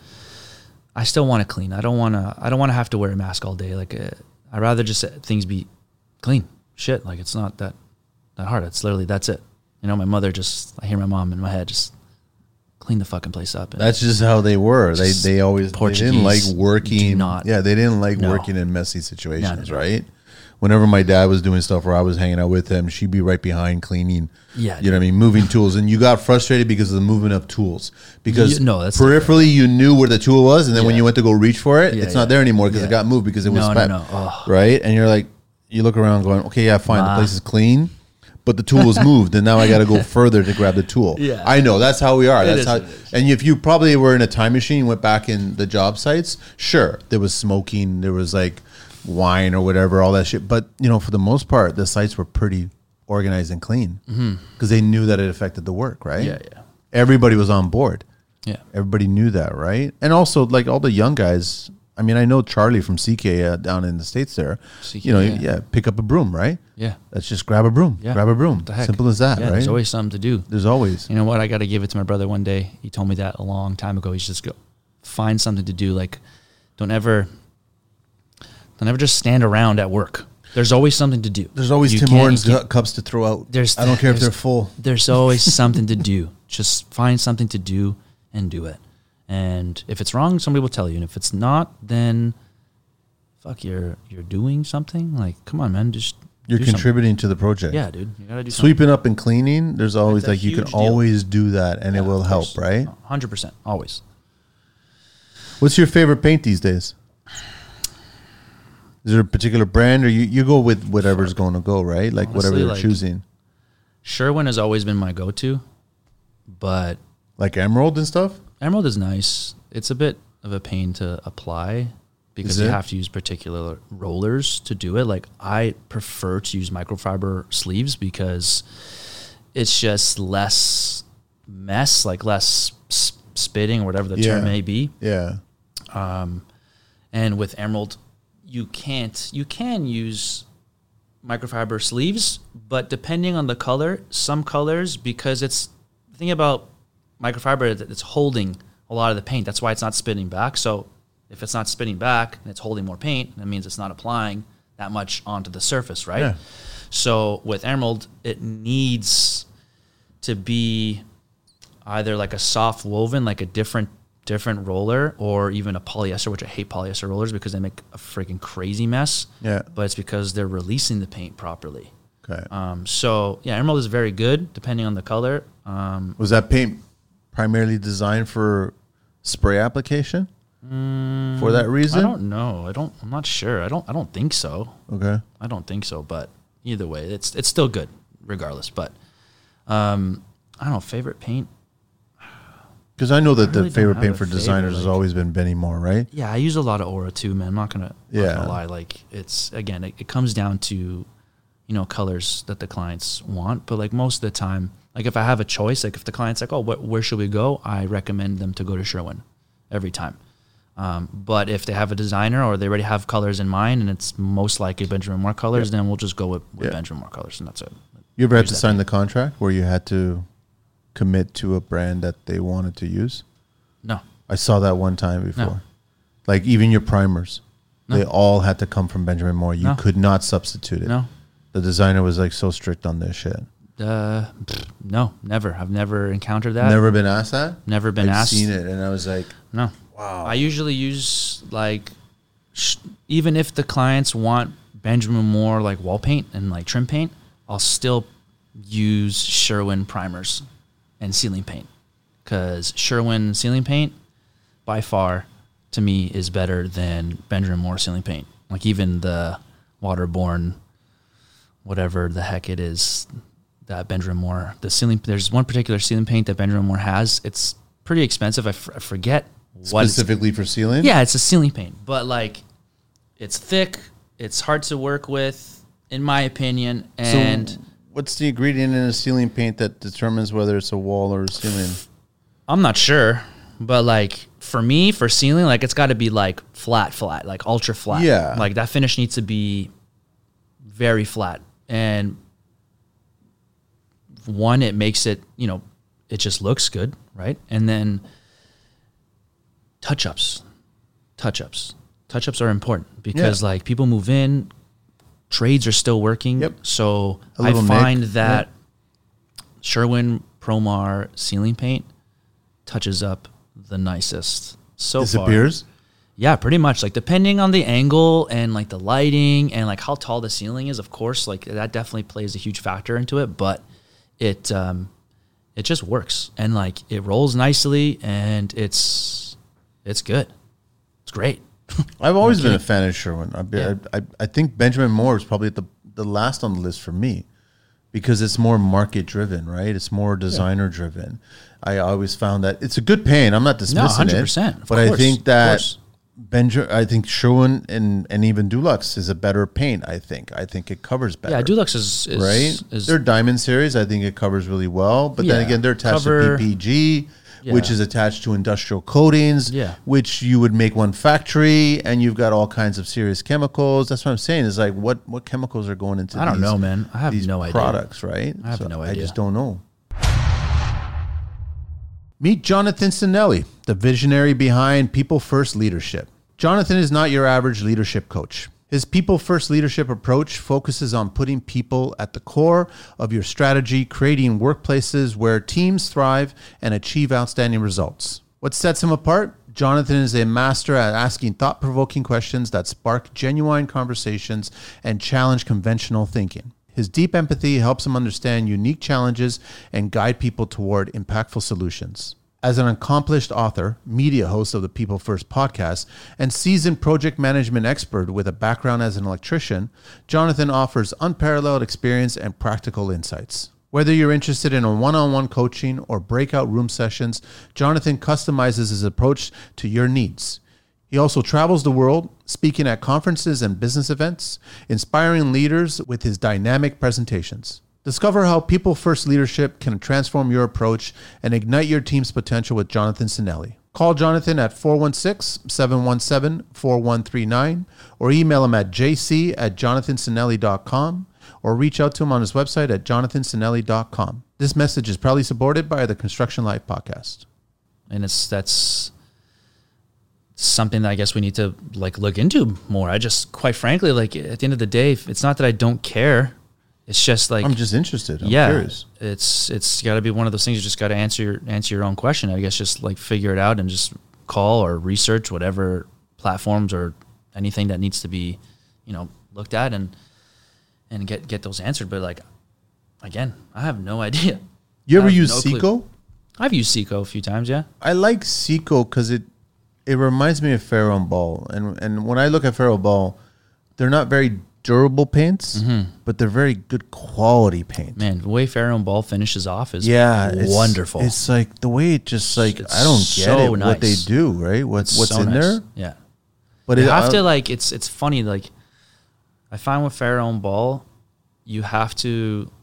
I still want to clean. I don't want to. I don't want to have to wear a mask all day. Like uh, I'd rather just uh, things be clean. Shit, like it's not that that hard. It's literally that's it. You know, my mother just. I hear my mom in my head just clean the fucking place up. And That's just how they were. They Just they always they didn't like Portuguese working. do not- yeah, they didn't like No. working in messy situations, No, no, no. right? whenever my dad was doing stuff or I was hanging out with him, she'd be right behind cleaning. Yeah, you know what I mean, moving tools, and you got frustrated because of the movement of tools. Because you, no, that's peripherally different. You knew where the tool was, and then yeah. when you went to go reach for it, yeah, it's yeah. not there anymore because yeah. it got moved because it was no, spent, no, no. Oh. right? And you're like, you look around, going, okay, yeah, fine, nah. the place is clean. But the tool was moved, and now I got to go further to grab the tool. Yeah, I know that's how we are. It That's is, how. And if you probably were in a time machine, went back in the job sites, sure, there was smoking, there was like wine or whatever, all that shit. But you know, for the most part, the sites were pretty organized and clean because mm-hmm. they knew that it affected the work, right? Yeah, yeah. Everybody was on board. Yeah, everybody knew that, right? And also, like all the young guys. I mean, I know Charlie from C K uh, down in the States there. C K, you know, yeah. yeah, pick up a broom, right? Yeah. Let's just grab a broom. Yeah. Grab a broom. What the heck? Simple as that, yeah, right? There's always something to do. There's always. You know what? I got to give it to my brother one day. He told me that a long time ago. He's just go find something to do. Like, don't ever, don't ever just stand around at work. There's always something to do. There's always you Tim Hortons cups to throw out. There's, I don't care if they're full. There's always something to do. Just find something to do and do it. And if it's wrong, somebody will tell you. And if it's not, then... Fuck, you're you're doing something? Like, come on, man, just You're contributing something. to the project. Yeah, dude. You gotta do Sweeping something. up and cleaning, there's always like you can deal. always do that and yeah, it will help, right? one hundred percent, always. What's your favorite paint these days? Is there a particular brand or you, you go with whatever's Fuck. going to go, right? Like Honestly, whatever you're like, choosing. Sherwin has always been my go-to, but... Like Emerald and stuff? Emerald is nice. It's a bit of a pain to apply. Because you have to use particular rollers to do it. Like, I prefer to use microfiber sleeves because it's just less mess, like less sp- spitting or whatever the yeah. term may be. Yeah. Um, and with Emerald, you can't, you can use microfiber sleeves, but depending on the color, some colors, because it's, the thing about microfiber, it's holding a lot of the paint. That's why it's not spitting back. So, if it's not spitting back and it's holding more paint, that means it's not applying that much onto the surface, right? Yeah. So with Emerald, it needs to be either like a soft woven, like a different different roller, or even a polyester, which I hate polyester rollers because they make a freaking crazy mess. Yeah. But it's because they're releasing the paint properly. Okay. Um, so yeah, Emerald is very good depending on the color. Um, Was that paint primarily designed for spray application? Mm, for that reason? I don't know. I don't. I'm not sure. I don't. I don't think so. Okay. I don't think so. But either way, it's it's still good, regardless. But um, I don't know. Favorite paint. Because I know that I really the favorite paint for favorite, designers like, has always been Benny Moore, right? Yeah, I use a lot of Aura too, man. I'm not gonna. Yeah. Not gonna lie. Like it's again, it, it comes down to, you know, colors that the clients want. But like most of the time, like if I have a choice, like if the client's like, oh, what, where should we go? I recommend them to go to Sherwin every time. Um, but if they have a designer or they already have colors in mind and it's most likely Benjamin Moore colors, yeah. then we'll just go with, with yeah. Benjamin Moore colors, and that's it. You ever had to sign the contract where you had to commit to a brand that they wanted to use? No. I saw that one time before. No. Like even your primers, no. they all had to come from Benjamin Moore. You no. could not substitute it. No. The designer was like so strict on this shit. Uh, no, never. I've never encountered that. Never been asked that? Never been I've asked. seen it and I was like, no. Wow. I usually use like, sh- even if the clients want Benjamin Moore like wall paint and like trim paint, I'll still use Sherwin primers and ceiling paint, because Sherwin ceiling paint by far to me is better than Benjamin Moore ceiling paint. Like even the waterborne, whatever the heck it is, that Benjamin Moore, the ceiling, there's one particular ceiling paint that Benjamin Moore has. It's pretty expensive. I, f- I forget. What Specifically for ceiling? Yeah, it's a ceiling paint, but like it's thick, it's hard to work with, in my opinion. And so what's the ingredient in a ceiling paint that determines whether it's a wall or a ceiling? I'm not sure, but like for me, for ceiling, like it's got to be like flat, flat, like ultra flat. Yeah, like that finish needs to be very flat. And one, it makes it, you know, it just looks good, right? And then touch-ups, touch-ups, touch-ups are important because yeah. like people move in, trades are still working. Yep. So I find nick. that yep. Sherwin Promar ceiling paint touches up the nicest so Disappears? far. Yeah, pretty much. Like depending on the angle and like the lighting and like how tall the ceiling is, of course, like that definitely plays a huge factor into it. But it um, it just works and like it rolls nicely and it's it's good. It's great. I've always been a fan of Sherwin. I, Yeah. I, I, I think Benjamin Moore is probably the the last on the list for me because it's more market driven, right? It's more designer driven. I always found that it's a good paint. I'm not dismissing No, one hundred percent, it, of but I course, think of that course. Benja, I think Sherwin and, and even Dulux is a better paint. I think I think it covers better. Yeah, Dulux is, is right. Is, Their Diamond series, I think it covers really well. But then Yeah, again, they're attached cover- to P P G, Yeah. which is attached to industrial coatings, Yeah. which you would make one factory, and you've got all kinds of serious chemicals. That's what I'm saying. Is like what what chemicals are going into? I don't these, know, man. I have these no idea. products, right? I have no I idea. just don't know. Meet Jonathan Sinelli, the visionary behind People First Leadership. Jonathan is not your average leadership coach. His People First Leadership approach focuses on putting people at the core of your strategy, creating workplaces where teams thrive and achieve outstanding results. What sets him apart? Jonathan is a master at asking thought-provoking questions that spark genuine conversations and challenge conventional thinking. His deep empathy helps him understand unique challenges and guide people toward impactful solutions. As an accomplished author, media host of the People First podcast, and seasoned project management expert with a background as an electrician, Jonathan offers unparalleled experience and practical insights. Whether you're interested in a one-on-one coaching or breakout room sessions, Jonathan customizes his approach to your needs. He also travels the world, speaking at conferences and business events, inspiring leaders with his dynamic presentations. Discover how People First Leadership can transform your approach and ignite your team's potential with Jonathan Sinelli. Call Jonathan at four one six, seven one seven, four one three nine or email him at j c at jonathan sinelli dot com or reach out to him on his website at jonathan sinelli dot com. This message is proudly supported by the Construction Life podcast. And it's that's something that I guess we need to like look into more. I just quite frankly, like at the end of the day, it's not that I don't care. It's just like I'm just interested. I'm yeah, curious. it's it's got to be one of those things. You just got to answer your answer your own question. I guess just like figure it out and just call or research whatever platforms or anything that needs to be, you know, looked at and and get get those answered. But like again, I have no idea. You ever I have use no clue. Seco? I've used Seco a few times. Yeah. I like Seco because it it reminds me of Ferro and Ball, and and when I look at Ferro Ball, they're not very durable paints, Mm-hmm. but they're very good quality paint. Man, the way Ferro and Ball finishes off is Yeah, it's, wonderful. It's like the way it just like It's I don't get so it what they nice. do, right? What It's what's so in nice. there? Yeah. But You it, have I- to like it's it's funny like I find with Ferro and Ball, you have to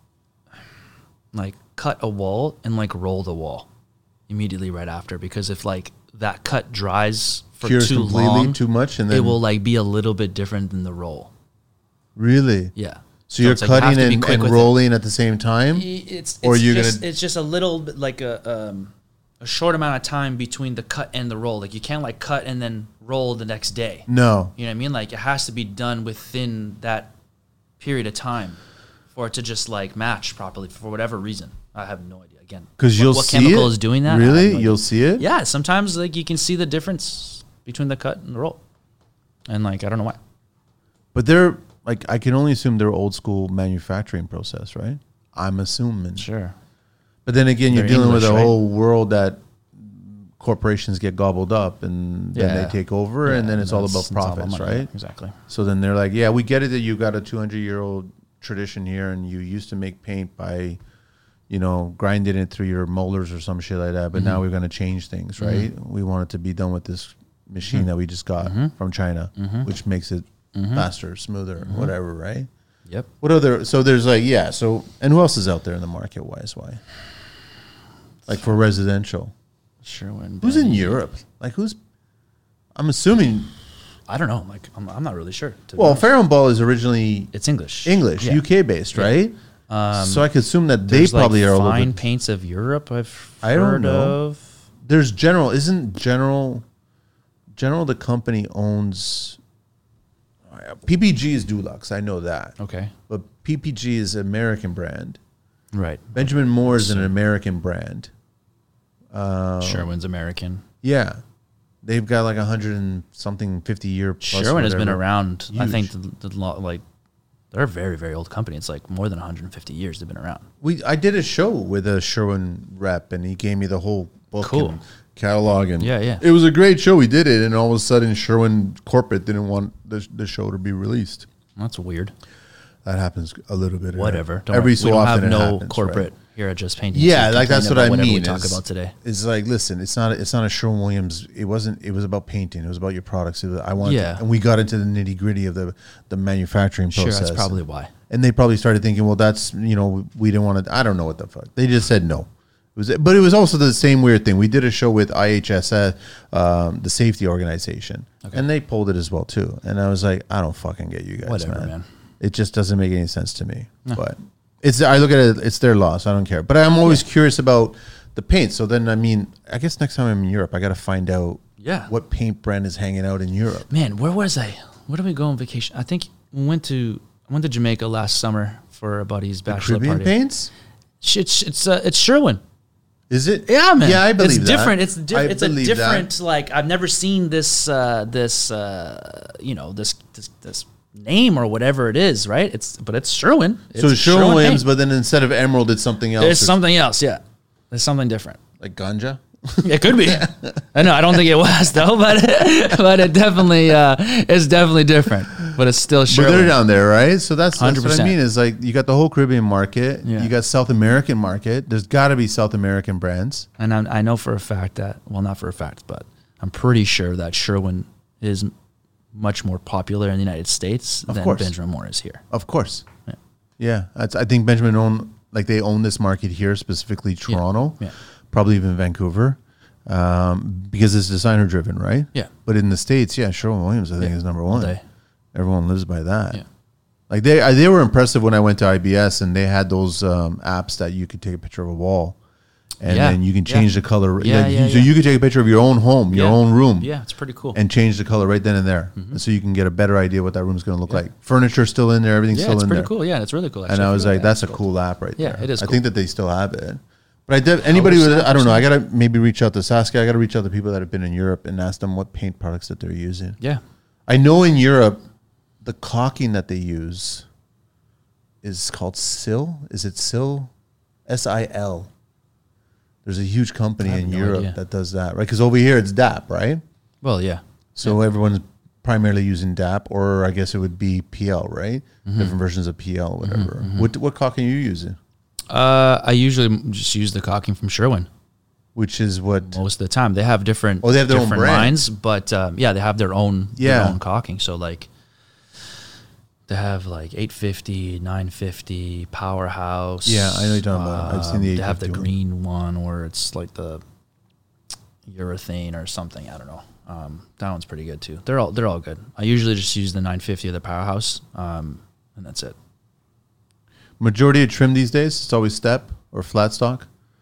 like cut a wall and like roll the wall immediately right after because if like that cut dries for cures too completely long, too much, and then it will like be a little bit different than the roll. really. Yeah. So, you're it's like you have cutting to be and, quick and with it. rolling at the same time. It's, it's Or you're just, gonna- it's just a little bit like a um, a short amount of time between the cut and the roll. Like you can't like cut and then roll the next day. No, You know what I mean? Like it has to be done within that period of time for it to just like match properly for whatever reason. I have no idea. Again, because what- you'll what see chemical it? is doing that? I have Really, no idea. you'll see it. Yeah, sometimes like you can see the difference between the cut and the roll, and like I don't know why. But they're like I can only assume they're old school manufacturing process, right? I'm assuming. Sure. But then again, you're They're dealing with English, a right? whole world that corporations get gobbled up, and then Yeah. they take over, and Yeah, then it's all that's- about it's all profits, money. right? Exactly. So then they're like, yeah, we get it that you got a two hundred year old tradition here, and you used to make paint by, you know, grinding it through your molars or some shit like that. But Mm-hmm. now we're going to change things, right? We want it to be done with this machine Mm-hmm. that we just got from China, which makes it faster, smoother, Mm-hmm. whatever, right? Yep. What other? So there's like, yeah. So and who else is out there in the market wise? Why? Like for residential, Sure. When who's in Europe? Like who's? I'm assuming. I don't know. Like I'm, I'm not really sure. to be Well, honest. Ferro and Ball is originally it's English. English, Yeah. U K based, right? Um, so I could assume that they There's, probably like are a little fine bit. paints of Europe. I've I don't heard know. of. There's General, isn't General? General, the company owns. P P G is Dulux, I know that, Okay. but P P G is an American brand. Right. Benjamin Moore is an American brand. Uh, Sherwin's American. Yeah, They've got like a hundred and something fifty year plus. Sherwin has been whatever. around. Huge. I think the, the lo- like they're a very very old company. It's like more than one hundred fifty years they've been around. We I did a show with a Sherwin rep, and he gave me the whole book Cool. and catalog, and Yeah, yeah. it was a great show. We did it, and all of a sudden, Sherwin corporate didn't want the, the show to be released. That's weird. That happens a little bit. Whatever. Don't Every worry. so we don't often, have it no happens, corporate right? here at Just Painting. Yeah, so like that's complain what I about whatever mean. We talk It's- about today. It's like, listen, it's not it's not a Sherwin Williams. It wasn't. It was about painting. It was about your products. It was, I wanted, Yeah. to, and we got into the nitty gritty of the the manufacturing Sure, process. that's probably why. And they probably started thinking, well, that's, you know, we didn't want to. I don't know what the fuck. They just said no. It was, but it was also the same weird thing. We did a show with I H S S, um, the safety organization, Okay. and they pulled it as well too. And I was like, I don't fucking get you guys, Whatever, man. man. It just doesn't make any sense to me. But it's, I look at it, it's their loss. I don't care. But I'm always curious about the paint. So then, I mean, I guess next time I'm in Europe, I got to find out Yeah. what paint brand is hanging out in Europe. Man, where was I? Where did we go on vacation? I think we went to I went to Jamaica last summer for a buddy's bachelor Caribbean party. paints? It's it's uh, it's Sherwin. Is it? Yeah, man. Yeah, I believe it's that. different. It's di- I it's a believe different that. like I've never seen this uh, this uh, you know this, this this name or whatever it is, right? It's but it's Sherwin. It's So it's Sherwin Williams, paint. but then instead of emerald, it's something else. There's or something else. Yeah, there's something different. like ganja. It could be. I know. I don't think it was though, but but it definitely uh, it's definitely different. But it's still But Sherwin. they're down there, right? So that's, that's what I one hundred percent. mean. Is like you got the whole Caribbean market, Yeah. you got South American market. There's got to be South American brands. And I'm, I know for a fact that, well, not for a fact, but I'm pretty sure that Sherwin is m- much more popular in the United States Of than course. Benjamin Moore is here. Of course. Yeah. Yeah, that's, I think Benjamin own like they own this market here, specifically Toronto, Yeah. probably even Vancouver, um, because it's designer driven, right? Yeah. But in the States, yeah, Sherwin Williams, I think, Yeah. is number All one. day. Everyone lives by that. Yeah. Like they I- they were impressive when I went to I B S, and they had those um, apps that you could take a picture of a wall, and Yeah. then you can Yeah. change the color. Yeah, Like, yeah, you- So yeah. you could take a picture of your own home, your Yeah. own room, Yeah, it's pretty cool. and change the color right then and there, and so you can get a better idea what that room's going to look like. Furniture's still in there, everything's yeah, still it's in pretty there. cool. Yeah, it's really cool. And actually. I was forgot like, that. that's a It's cool app right Yeah, there. it is I cool. think that they still have it. But I did, anybody How with, was I don't know, I that? got to maybe reach out to Saskia. I got to reach out to people that have been in Europe and ask them what paint products that they're using. Yeah. I know in Europe, the caulking that they use is called Sil. Is it Sil? S I L. There's a huge company I have in no Europe idea. that does that, right? Because over here it's D A P, right? Well, yeah. So everyone's primarily using D A P, or I guess it would be P L, right? Mm-hmm. Different versions of P L, whatever. What what caulking are you using? Uh, I usually m- just use the caulking from Sherwin Which is what? most of the time. They have different, Oh, they have their own different brand. lines, but um, yeah, they have their own, Yeah. their own caulking. So like, they have like eight fifty, nine fifty, Powerhouse. Yeah, I know you're talking about. I've seen the Um, They have the eight fifty one. green one where it's like the urethane or something. I don't know. Um, that one's pretty good too. They're all they're all good. I usually just use the nine fifty or the Powerhouse, um, and that's it. Majority of trim these days, it's always step or flat stock.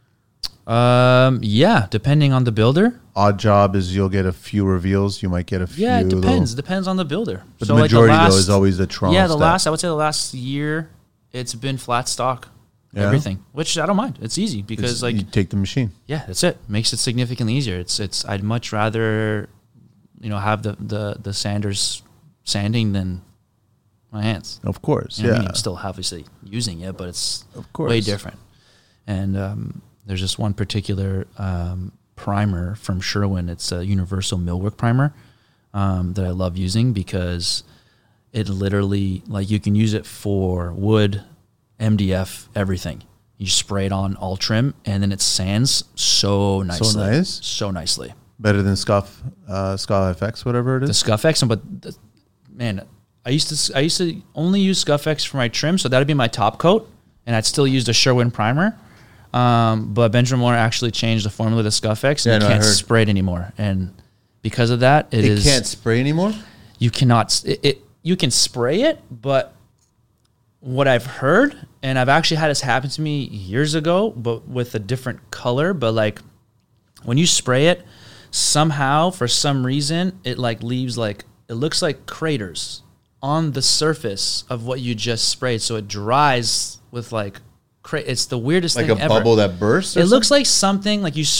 Um, yeah, depending on the builder. Odd job is you'll get a few reveals. You might get a few. Yeah, it depends. little- Depends on the builder. But the majority though is always the Toronto. Yeah, the step. last I would say the last year, it's been flat stock, Yeah? everything, which I don't mind. It's easy because It's- like you take the machine. yeah, that's it. Makes it significantly easier. It's it's I'd much rather, you know, have the the the sanders sanding than my hands. Of course, You know what yeah. I mean? I'm still obviously using it, but it's Of course. way different. And um, there's this one particular um, primer from Sherwin. It's a universal millwork primer um, that I love using because it literally, like, you can use it for wood, M D F, everything. You spray it on all trim, and then it sands so nicely. nice? So nicely. Better than Scuff, uh, Scuff F X, whatever it The is. Scuff X, but the, man, I used to I used to only use Scuff X for my trim, so that'd be my top coat, and I'd still use the Sherwin primer. Um, but Benjamin Moore actually changed the formula to Scuff X, and Yeah, you no, I can't heard. spray it anymore. And because of that, it It is can't spray anymore. you cannot s- it, it you can spray it, but what I've heard, and I've actually had this happen to me years ago, but with a different color, but like when you spray it, somehow for some reason it like leaves like it looks like craters on the surface of what you just sprayed, so it dries with like cra- it's the weirdest Like thing a ever. bubble that bursts. Or It looks like something like you. Sp-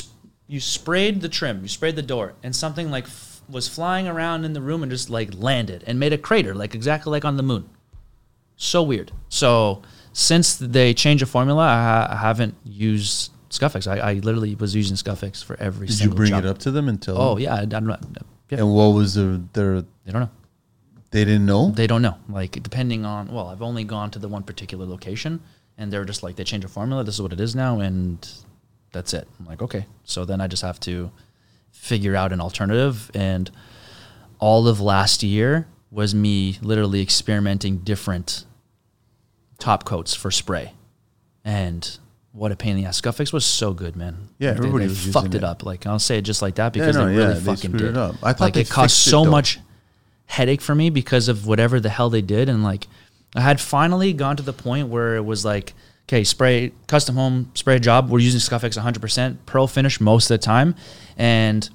you sprayed the trim, you sprayed the door, and something like f- was flying around in the room and just like landed and made a crater, like exactly like on the moon. So weird. So since they changed the formula, I, ha- I haven't used Scuffix. I, I literally was using Scuffix for every Did single you bring job. it up to them and tell Oh them? yeah, I, I don't know. Yeah. And what was the, their, They don't know. they didn't know? They don't know. Like depending on, well, I've only gone to the one particular location, and they're just like, they changed the formula. This is what it is now, and that's it. I'm like, okay. So then I just have to figure out an alternative. And all of last year was me literally experimenting different top coats for spray. And what a pain in the ass. Scuffix was so good, man. Yeah, Like, everybody they, they was fucked using it it. up. Like I'll say it just like that because Yeah, no, they really yeah, they fucking screwed did. it up. I thought like they it caused fixed it, so though. much headache for me because of whatever the hell they did. And like I had finally gone to the point where it was like, okay, spray, custom home spray job. We're using Scuffix one hundred percent pearl finish most of the time. And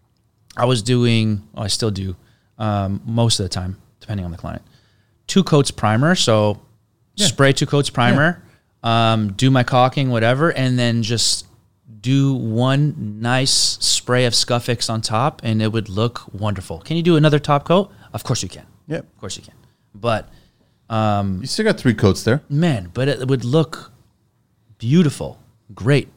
I was doing, oh, I still do, um, most of the time, depending on the client. Two coats primer. So Yeah. spray two coats primer, um, do my caulking, whatever, and then just do one nice spray of Scuffix on top, and it would look wonderful. Can you do another top coat? Of course you can. Yep. Of course you can. But um, You still got three coats there. man, but it would look beautiful, great.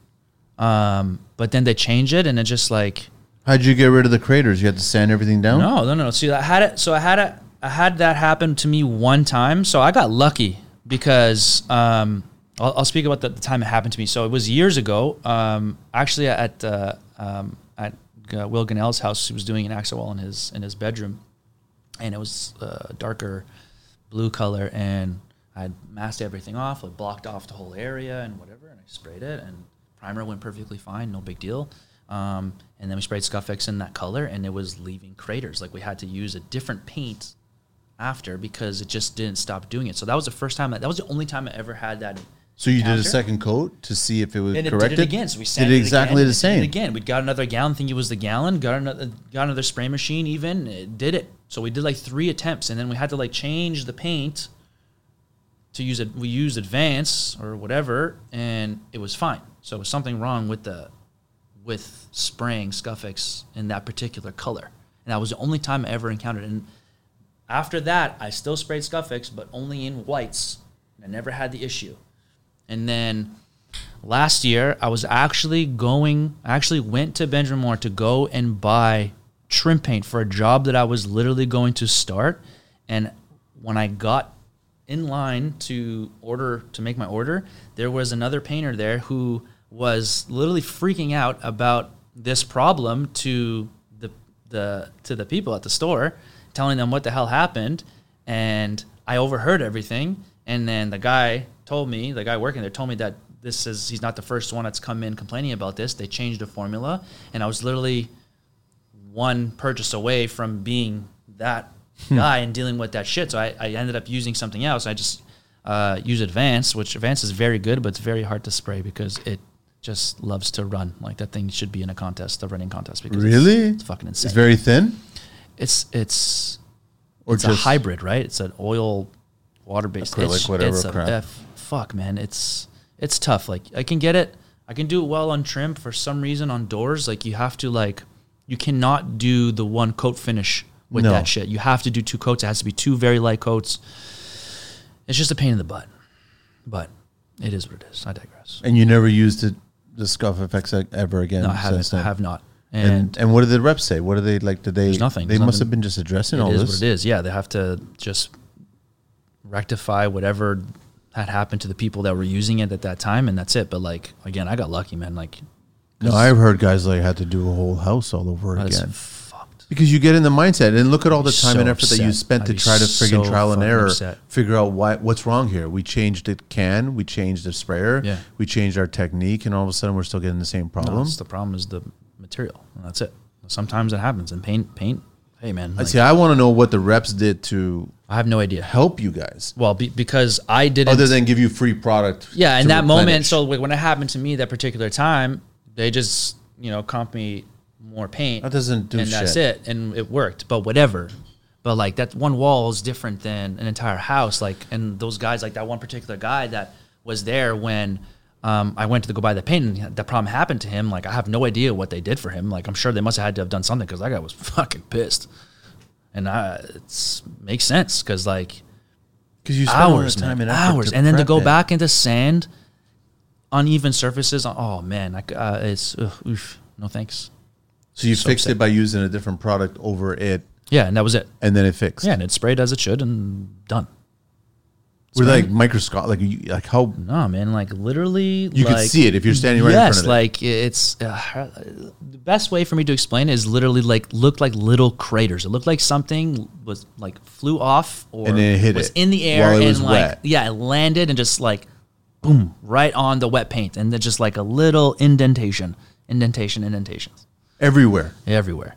Um, but then they change it, and it just like How'd you get rid of the craters? You had to sand everything down? no, no, no. See, I had it. So I had it. I had that happen to me one time. So I got lucky because um, I'll, I'll speak about the, the time it happened to me. So it was years ago. Um, actually, at uh, um, at uh, Will Gannell's house, he was doing an Axawall in his in his bedroom, and it was uh, darker blue color, and I had masked everything off, like blocked off the whole area and whatever, and I sprayed it, and primer went perfectly fine, no big deal. Um, and then we sprayed Scuffix in that color, and it was leaving craters. Like we had to use a different paint after because it just didn't stop doing it. So that was the first time. That, that was the only time I ever had that. So you did a encounter. second coat to see if it was And it corrected? did it again. So we did sanded it it exactly again, the it same. Did it again. We got another gallon. Think it was the gallon. Got another. Got another spray machine. Even it did it. So we did like three attempts, and then we had to like change the paint to use it. We used Advance or whatever, and it was fine. So it was something wrong with the with spraying Scuffix in that particular color, and that was the only time I ever encountered it. And after that, I still sprayed Scuffix, but only in whites. I never had the issue. And then last year, I was actually going, I actually went to Benjamin Moore to go and buy trim paint for a job that I was literally going to start. And when I got in line to order, to make my order, there was another painter there who was literally freaking out about this problem to the the to the people at the store, telling them what the hell happened. And I overheard everything. And then the guy told me, the guy working there told me that this is, he's not the first one that's come in complaining about this. They changed the formula. And I was literally one purchase away from being that guy and dealing with that shit. So I, I ended up using something else. I just uh, use Advance, which Advance is very good, but it's very hard to spray because it just loves to run. Like that thing should be in a contest, a running contest. Because Really? It's, it's fucking insane. It's very thin? It's, it's, Or it's a just hybrid, right? It's an oil water-based. acrylic, it's, whatever it's a crap. F, fuck, man. It's, it's tough. Like I can get it. I can do it well on trim. For some reason on doors, like you have to like, you cannot do the one coat finish with No. that shit. You have to do two coats. It has to be two very light coats. It's just a pain in the butt, but it is what it is. I digress. And you never used it, the Scuff F X ever again? No, I haven't. since then? I have not. And, And, and what did the reps say? What did they like? Did they? There's nothing. They There's must nothing. have been just addressing it all is this. what it is. Yeah, they have to just rectify whatever had happened to the people that were using it at that time, and that's it. But like again, I got lucky, man. Like, No, I've heard guys like had to do a whole house all over that's again fucked. because you get in the mindset and look at all the I'd be time so and effort that you upset. spent I'd to be try to friggin' so trial and fucking error, upset. figure out why what's wrong here. We changed it can, we changed the sprayer, Yeah. we changed our technique, and all of a sudden we're still getting the same No, problem. it's the problem is the material, and that's it. Sometimes it happens, and paint, paint. Hey, man, I like, see. I want to know what the reps did to I have no idea. help you guys, Well, be, because I didn't. other than give you free product. Yeah, in to that moment, replenish. so like, when it happened to me that particular time, they just, you know, comp me more paint. That doesn't do and shit. that's it. And it worked, but whatever. But like that one wall is different than an entire house. Like, and those guys, like that one particular guy that was there when Um, I went to go buy the paint, and the problem happened to him. Like, I have no idea what they did for him. Like, I'm sure they must have had to have done something because that guy was fucking pissed. And I, it's makes sense because like because you spend hours, all the time man, and effort hours, to and then to prep go it. back into sand, uneven surfaces. Oh man, I, uh, it's ugh, oof, no thanks. So you So fixed upset. it by using a different product over it, Yeah, and that was it. and then it fixed. Yeah, and it sprayed as it should, and done. We're like microscopic, like you, like how No, man, like literally, you like, could see it if you're standing right yes, in front of it. like it's uh, the best way for me to explain it is literally like looked like little craters. It looked like something was like flew off or And then it hit was it in the air while it and was like wet. yeah, it landed and just like boom right on the wet paint, and then just like a little indentation, indentation, indentations everywhere. everywhere.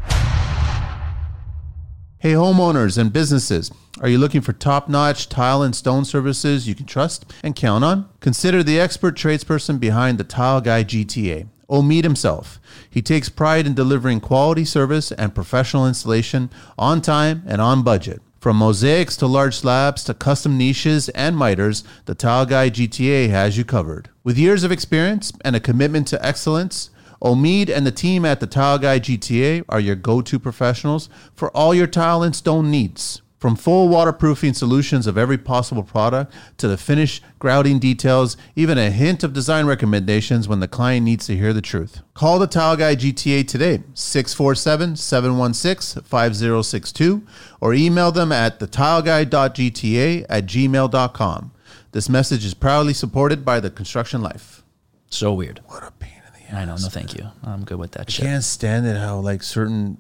Hey, homeowners and businesses, are you looking for top-notch tile and stone services you can trust and count on? Consider the expert tradesperson behind the Tile Guy G T A, Omid himself. He takes pride in delivering quality service and professional installation on time and on budget. From mosaics to large slabs to custom niches and miters, the Tile Guy G T A has you covered. With years of experience and a commitment to excellence, Omid and the team at the Tile Guy G T A are your go-to professionals for all your tile and stone needs. From full waterproofing solutions of every possible product to the finish, grouting details, even a hint of design recommendations when the client needs to hear the truth. Call the Tile Guy G T A today, six four seven, seven one six, five zero six two, or email them at the tile guy dot g t a at gmail dot com. This message is proudly supported by the Construction Life. So weird. What a pain in the ass. I know. No, thank you. I'm good with that shit. Can't stand it how like certain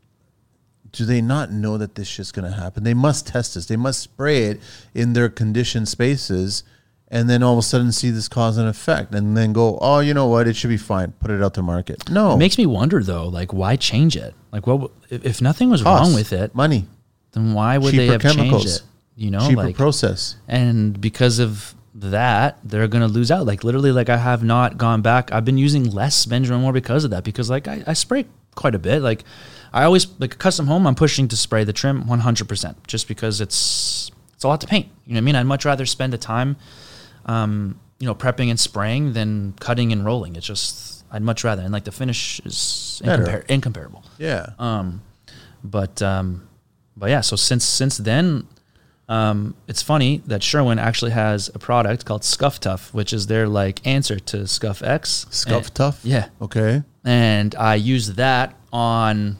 do they not know that this shit's gonna happen? They must test this. They must spray it in their conditioned spaces and then all of a sudden see this cause and effect and then go, oh, you know what, it should be fine. Put it out to market. No. It makes me wonder though, like why change it? Like what w- if, if nothing was Cost, wrong with it, money, then why would cheaper they have chemicals, changed it? You know, cheaper like process. and because of that, they're gonna lose out. Like literally, like I have not gone back. I've been using less Benjamin Moore because of that. Because like I, I spray quite a bit. Like I always like a custom home. I'm pushing to spray the trim one hundred percent just because it's it's a lot to paint. You know what I mean? I'd much rather spend the time, um, you know, prepping and spraying than cutting and rolling. It's just I'd much rather, and like the finish is incompar- incomparable. Yeah. Um, but um, but yeah. So since since then. Um, it's funny that Sherwin actually has a product called Scuff Tough, which is their like answer to Scuff X. Scuff And- Tough? Yeah. Okay. And I used that on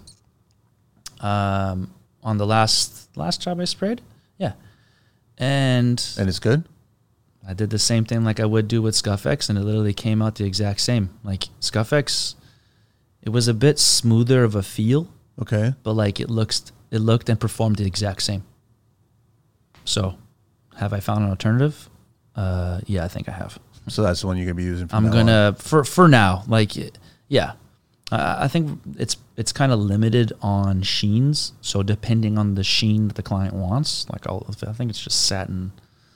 um, on the last last job I sprayed. Yeah. And And it's good? I did the same thing like I would do with Scuff X, and it literally came out the exact same. Like Scuff X, it was a bit smoother of a feel, Okay. but like it looks it looked and performed the exact same. So, have I found an alternative? Uh, yeah, I think I have. So that's the one you're gonna be using from I'm now gonna on. for for now, like, yeah. Uh, I think it's it's kind of limited on sheens. So depending on the sheen that the client wants, like I'll, I think it's just satin,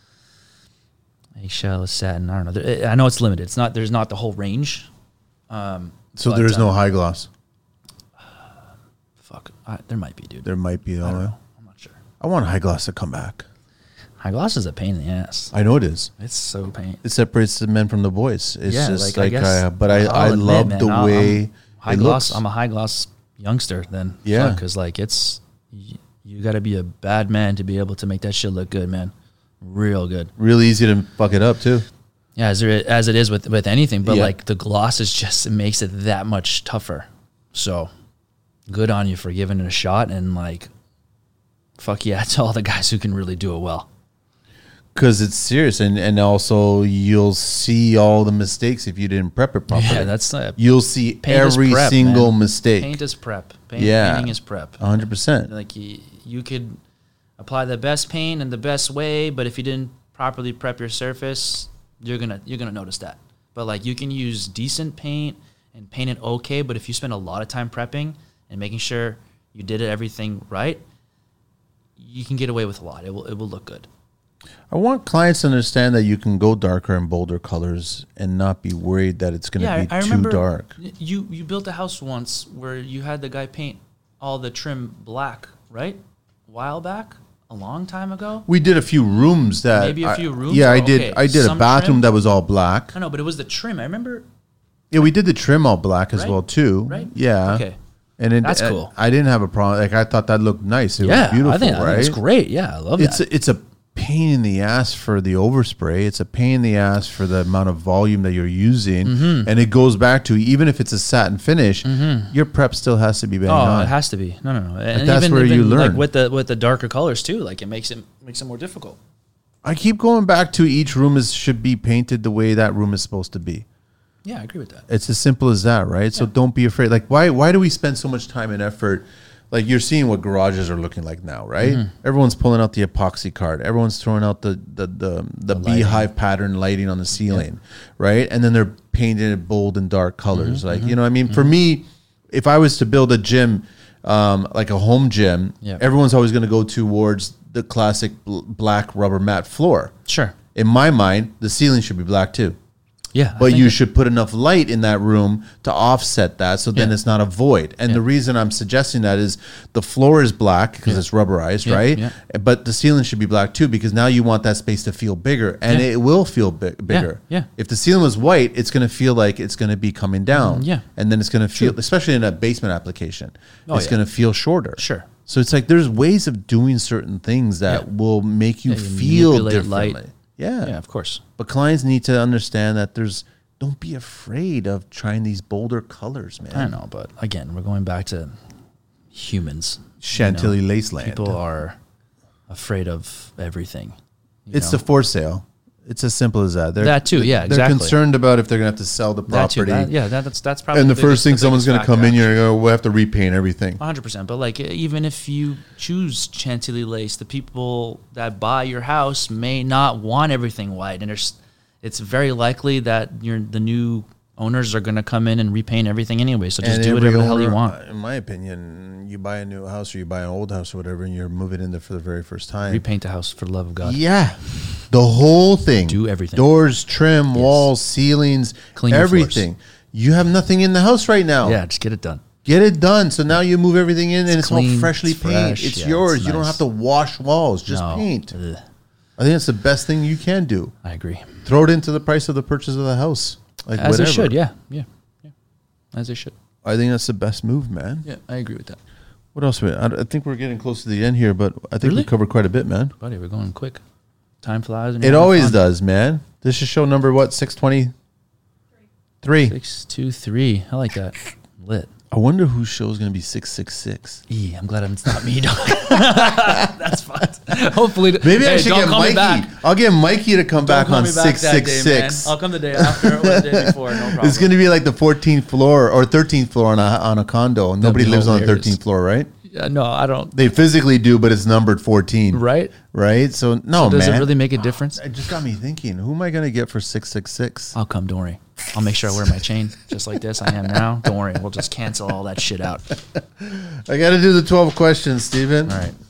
eggshell, satin. I don't know. There- I know it's limited. It's not. There's not the whole range. Um, So but, there's no um, high gloss. Fuck. I, there might be, dude. There might be. I don't though. know. I'm not sure. I want high gloss to come back. High gloss is a pain in the ass. I know it is. It's so pain. It separates the men from the boys. It's Yeah, just like, I like, guess I, but I, I'll I admit, love man, the I'll- way I'm high it gloss. looks. I'm a high gloss youngster. Then Yeah. because like it's you, you got to be a bad man to be able to make that shit look good, man. Real good. Real easy to fuck it up too. Yeah, as there, as it is with with anything, but Yeah. like the gloss is just it makes it that much tougher. So good on you for giving it a shot, and like fuck yeah to all the guys who can really do it well. Because it's serious, and, and also you'll see all the mistakes if you didn't prep it properly. Yeah, that's uh, You'll see paint is every prep, single man. mistake. Paint is prep. Paint, Yeah. Painting is prep. one hundred percent. Like you, you could apply the best paint in the best way, but if you didn't properly prep your surface, you're gonna you're gonna notice that. But like you can use decent paint and paint it okay, but if you spend a lot of time prepping and making sure you did it everything right, you can get away with a lot. It will it will look good. I want clients to understand that you can go darker and bolder colors and not be worried that it's going to Yeah, be I, I too remember dark. you you built a house once where you had the guy paint all the trim black, right? A while back, a long time ago. We did a few rooms that Maybe a few I- rooms? yeah, I Oh, did. okay. I did a Some bathroom trim? that was all black. I know, but it was the trim. I remember. Yeah, we did the trim all black as Right. well too. Right. Yeah. Okay. And it, That's I- cool. I, didn't have a problem. Like I thought that looked nice. It Yeah, was beautiful, I think, right? I think it's great. Yeah, I love It's that. a, it's a pain in the ass for the overspray. It's a pain in the ass for the amount of volume that you're using, Mm-hmm. and it goes back to even if it's a satin finish, your prep still has to be bang Oh, on. it has to be. No, no, no. And that's even, where even you like learn. with the with the darker colors too. Like it makes it makes it more difficult. I keep going back to each room is should be painted the way that room is supposed to be. Yeah, I agree with that. It's as simple as that, right? So don't be afraid. Like, why why do we spend so much time and effort? Like, you're seeing what garages are looking like now, right? Mm-hmm. Everyone's pulling out the epoxy card. Everyone's throwing out the the the, the, beehive pattern lighting on the ceiling, right? And then they're painting it bold and dark colors. Mm-hmm, like, you know what I mean? For me, if I was to build a gym, um, like a home gym, Yeah. everyone's always going to go towards the classic bl- black rubber mat floor. Sure. In my mind, the ceiling should be black too. Yeah, I But think you it- should put enough light in that room to offset that, so then Yeah. it's not a void. And the reason I'm suggesting that is the floor is black because Yeah. it's rubberized, Yeah, right? yeah. But the ceiling should be black too, because now you want that space to feel bigger, and Yeah. it will feel bi- bigger. yeah. If the ceiling was white, it's going to feel like it's going to be coming down. yeah. And then it's going to feel, especially in a basement application, Oh, it's yeah. going to feel shorter. Sure. So it's like there's ways of doing certain things that Yeah. will make you Yeah, you feel manipulate differently. light. Yeah. Yeah, of course. But clients need to understand that there's don't be afraid of trying these bolder colors, man. I know, but again, we're going back to humans. Chantilly You know, lace land. People are afraid of everything. you It's know? the for sale. It's as simple as that. They're, That too, yeah, They're exactly. concerned about if they're going to have to sell the That too, property. that- yeah, that, that's that's probably and the, the first biggest- thing the someone's going biggest to come factor, in, you're going to go, we'll have to repaint everything. one hundred percent. But like, even if you choose Chantilly lace, the people that buy your house may not want everything white, and there's, it's very likely that you're, the new owners are going to come in and repaint everything anyway. So just And do every whatever the hell you owner, want. In my opinion, you buy a new house or you buy an old house or whatever, and you're moving in there for the very first time. Repaint the house for the love of God. Yeah. The whole thing. Do everything. Doors, trim, walls, ceilings, Clean your everything. You have nothing in the house right now. Yeah, just get it done. Get it done. So now you move everything in and it's all clean, freshly it's painted. fresh, It's yeah, yours. it's You don't nice. have to wash walls. Just No. paint. Ugh, I think that's the best thing you can do. I agree. Throw it into the price of the purchase of the house. Like As whatever. they should, yeah, yeah, yeah. As they should. I think that's the best move, man. Yeah, I agree with that. What else? we- I, I think we're getting close to the end here, but I think Really? we covered quite a bit, man. Buddy, we're going quick. Time flies. And It you're having always fun. does, man. This is show number what? six twenty-three. Six, two, three. I like that. Lit. I wonder whose show is going to be six six six. E, I'm glad it's not me. dog. That's fun. Hopefully, Maybe I hey, should don't get call me Mikey. back. I'll get Mikey to come Don't back call on me back six that six day, man. six. I'll come the day after or the day before. No problem. It's going to be like the fourteenth floor or thirteenth floor on a on a condo. Nobody be lives on the hilarious. thirteenth floor, right? Yeah, no, I don't. They physically do, but it's numbered fourteen, Right? right? So no, Does man. it really make a difference? It just got me thinking. Who am I going to get for six six six? I'll come. Don't worry. I'll make sure I wear my chain just like this. I am now. Don't worry. We'll just cancel all that shit out. I got to do the twelve questions, Steven. All right.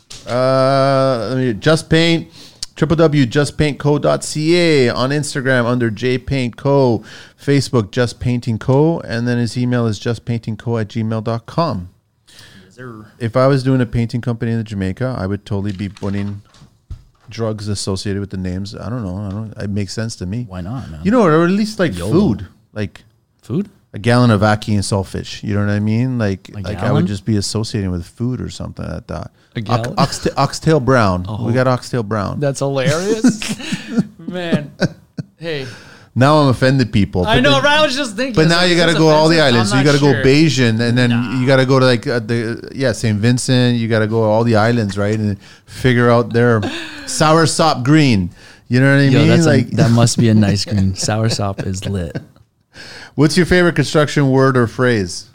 Uh, let me just paint. w w w dot just paint co dot c a on Instagram under jpaintco, Facebook Just Painting Co, and then his email is justpaintingco at gmail dot com. Yes, sir. If I was doing a painting company in Jamaica, I would totally be putting drugs associated with the names. I don't know. I don't. It makes sense to me. Why not, man? You know, or at least like YOLO. food, like Food? a gallon of ackee and saltfish. You know what I mean? Like, A like I gallon? would just be associating with food or something like that. A gallon? Ox, ox, oxtail brown. Oh. We got oxtail brown. That's hilarious. Man. Hey. Now I'm offended people. I But know, then- right? I was just thinking. But now it's- you got to it's go all the offensive. islands. So I'm you got to not go sure. Bajan, and then Nah. you got to go to like uh, the yeah Saint Vincent. You got to go all the islands, right, and figure out their sour sop green. You know what I Yo, mean? that's Like, a, that must be a nice green. Sour sop is lit. what's your favorite construction word or phrase?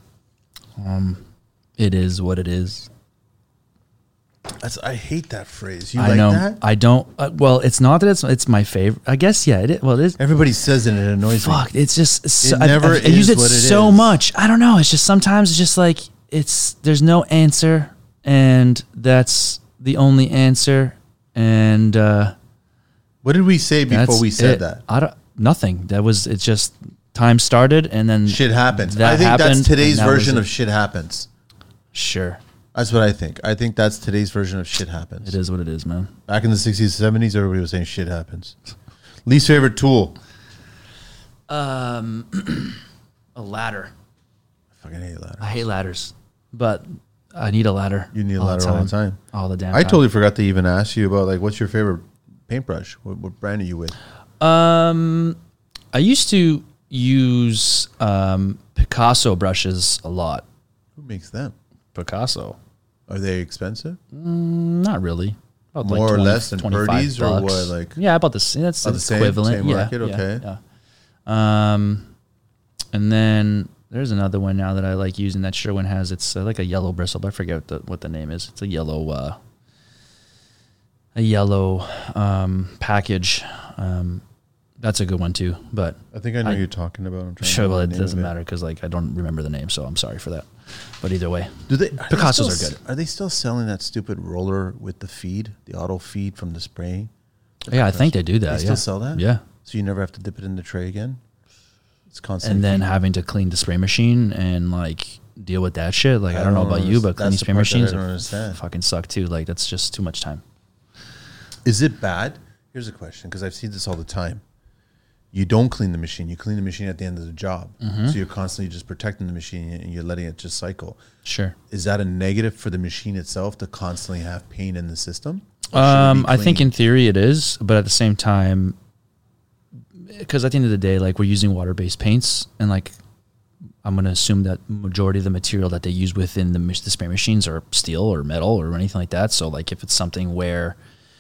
It is what it is. That's I hate that phrase. You I like know. that? I don't. Uh, well, it's not that it's it's my favorite. I guess yeah. It is. Well, it is. Everybody says it and it annoys me. Fuck. It's just. It's so, It never I, I, I use is it what it so is. much. I don't know. It's just sometimes it's just like it's. There's no answer, and that's the only answer, and uh, What did we say before that's we said it. that? I don't. Nothing. That was. It's just time started, and then Shit happens. That I think happened, that's today's and that was version it. of shit happens. Sure. That's what I think. I think that's today's version of shit happens. It is what it is, man. Back in the sixties, seventies, everybody was saying shit happens. Least favorite tool? Um, a ladder. I fucking hate ladders. I hate ladders, but I need a ladder. You need a ladder all the time. All the damn I time. totally forgot to even ask you about, like, what's your favorite paintbrush? What, what brand are you with? Um, I used to use um, Picasso brushes a lot. Who makes them? Picasso. Are they expensive? Mm, not really. About More like or twenty, less than Purdy's or what? Like, yeah, about the same. That's about the same- equivalent. same yeah, market? yeah, Okay. Yeah. Um, and then there's another one now that I like using that Sherwin has. It's uh, like a yellow bristle, but I forget what the, what the name is. It's a yellow, uh, a yellow um, package. Um, that's a good one too. But I think I know I- what you're talking about. I'm trying to sure, remember well, the it name doesn't of matter because like I don't remember the name, so I'm sorry for that. But either way, Do they? Are Picassos they are still, good. Are they still selling that stupid roller with the feed, the auto feed from the spray? yeah, I think they do that. They still yeah. sell that? Yeah. So you never have to dip it in the tray again? It's constantly. And then feeding? having to clean the spray machine and like deal with that shit. Like I, I don't know don't about you, but understand. cleaning That's the spray part that I machines don't are understand. fucking suck too. Like that's just too much time. Is it bad? Here's a question, because I've seen this all the time. You don't clean the machine. You clean the machine at the end of the job. Mm-hmm. So you're constantly just protecting the machine and you're letting it just cycle. Sure. Is that a negative for the machine itself to constantly have pain in the system? Or should it Um, be I think clean? in theory it is, but at the same time, because at the end of the day, like we're using water-based paints, and like I'm gonna assume that majority of the material that they use within the, mach- the spray machines are steel or metal or anything like that. So like if it's something where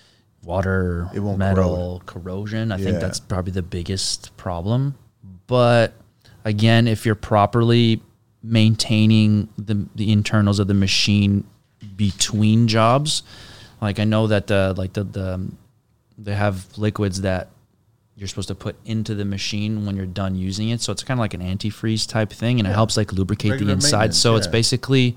water, It won't metal, corrosion, I Yeah. think that's probably the biggest problem. But again, if you're properly maintaining the the internals of the machine between jobs, like I know that the like the the they have liquids that you're supposed to put into the machine when you're done using it, so it's kind of like an antifreeze type thing, and it helps like lubricate Regular the inside. maintenance, So it's yeah. basically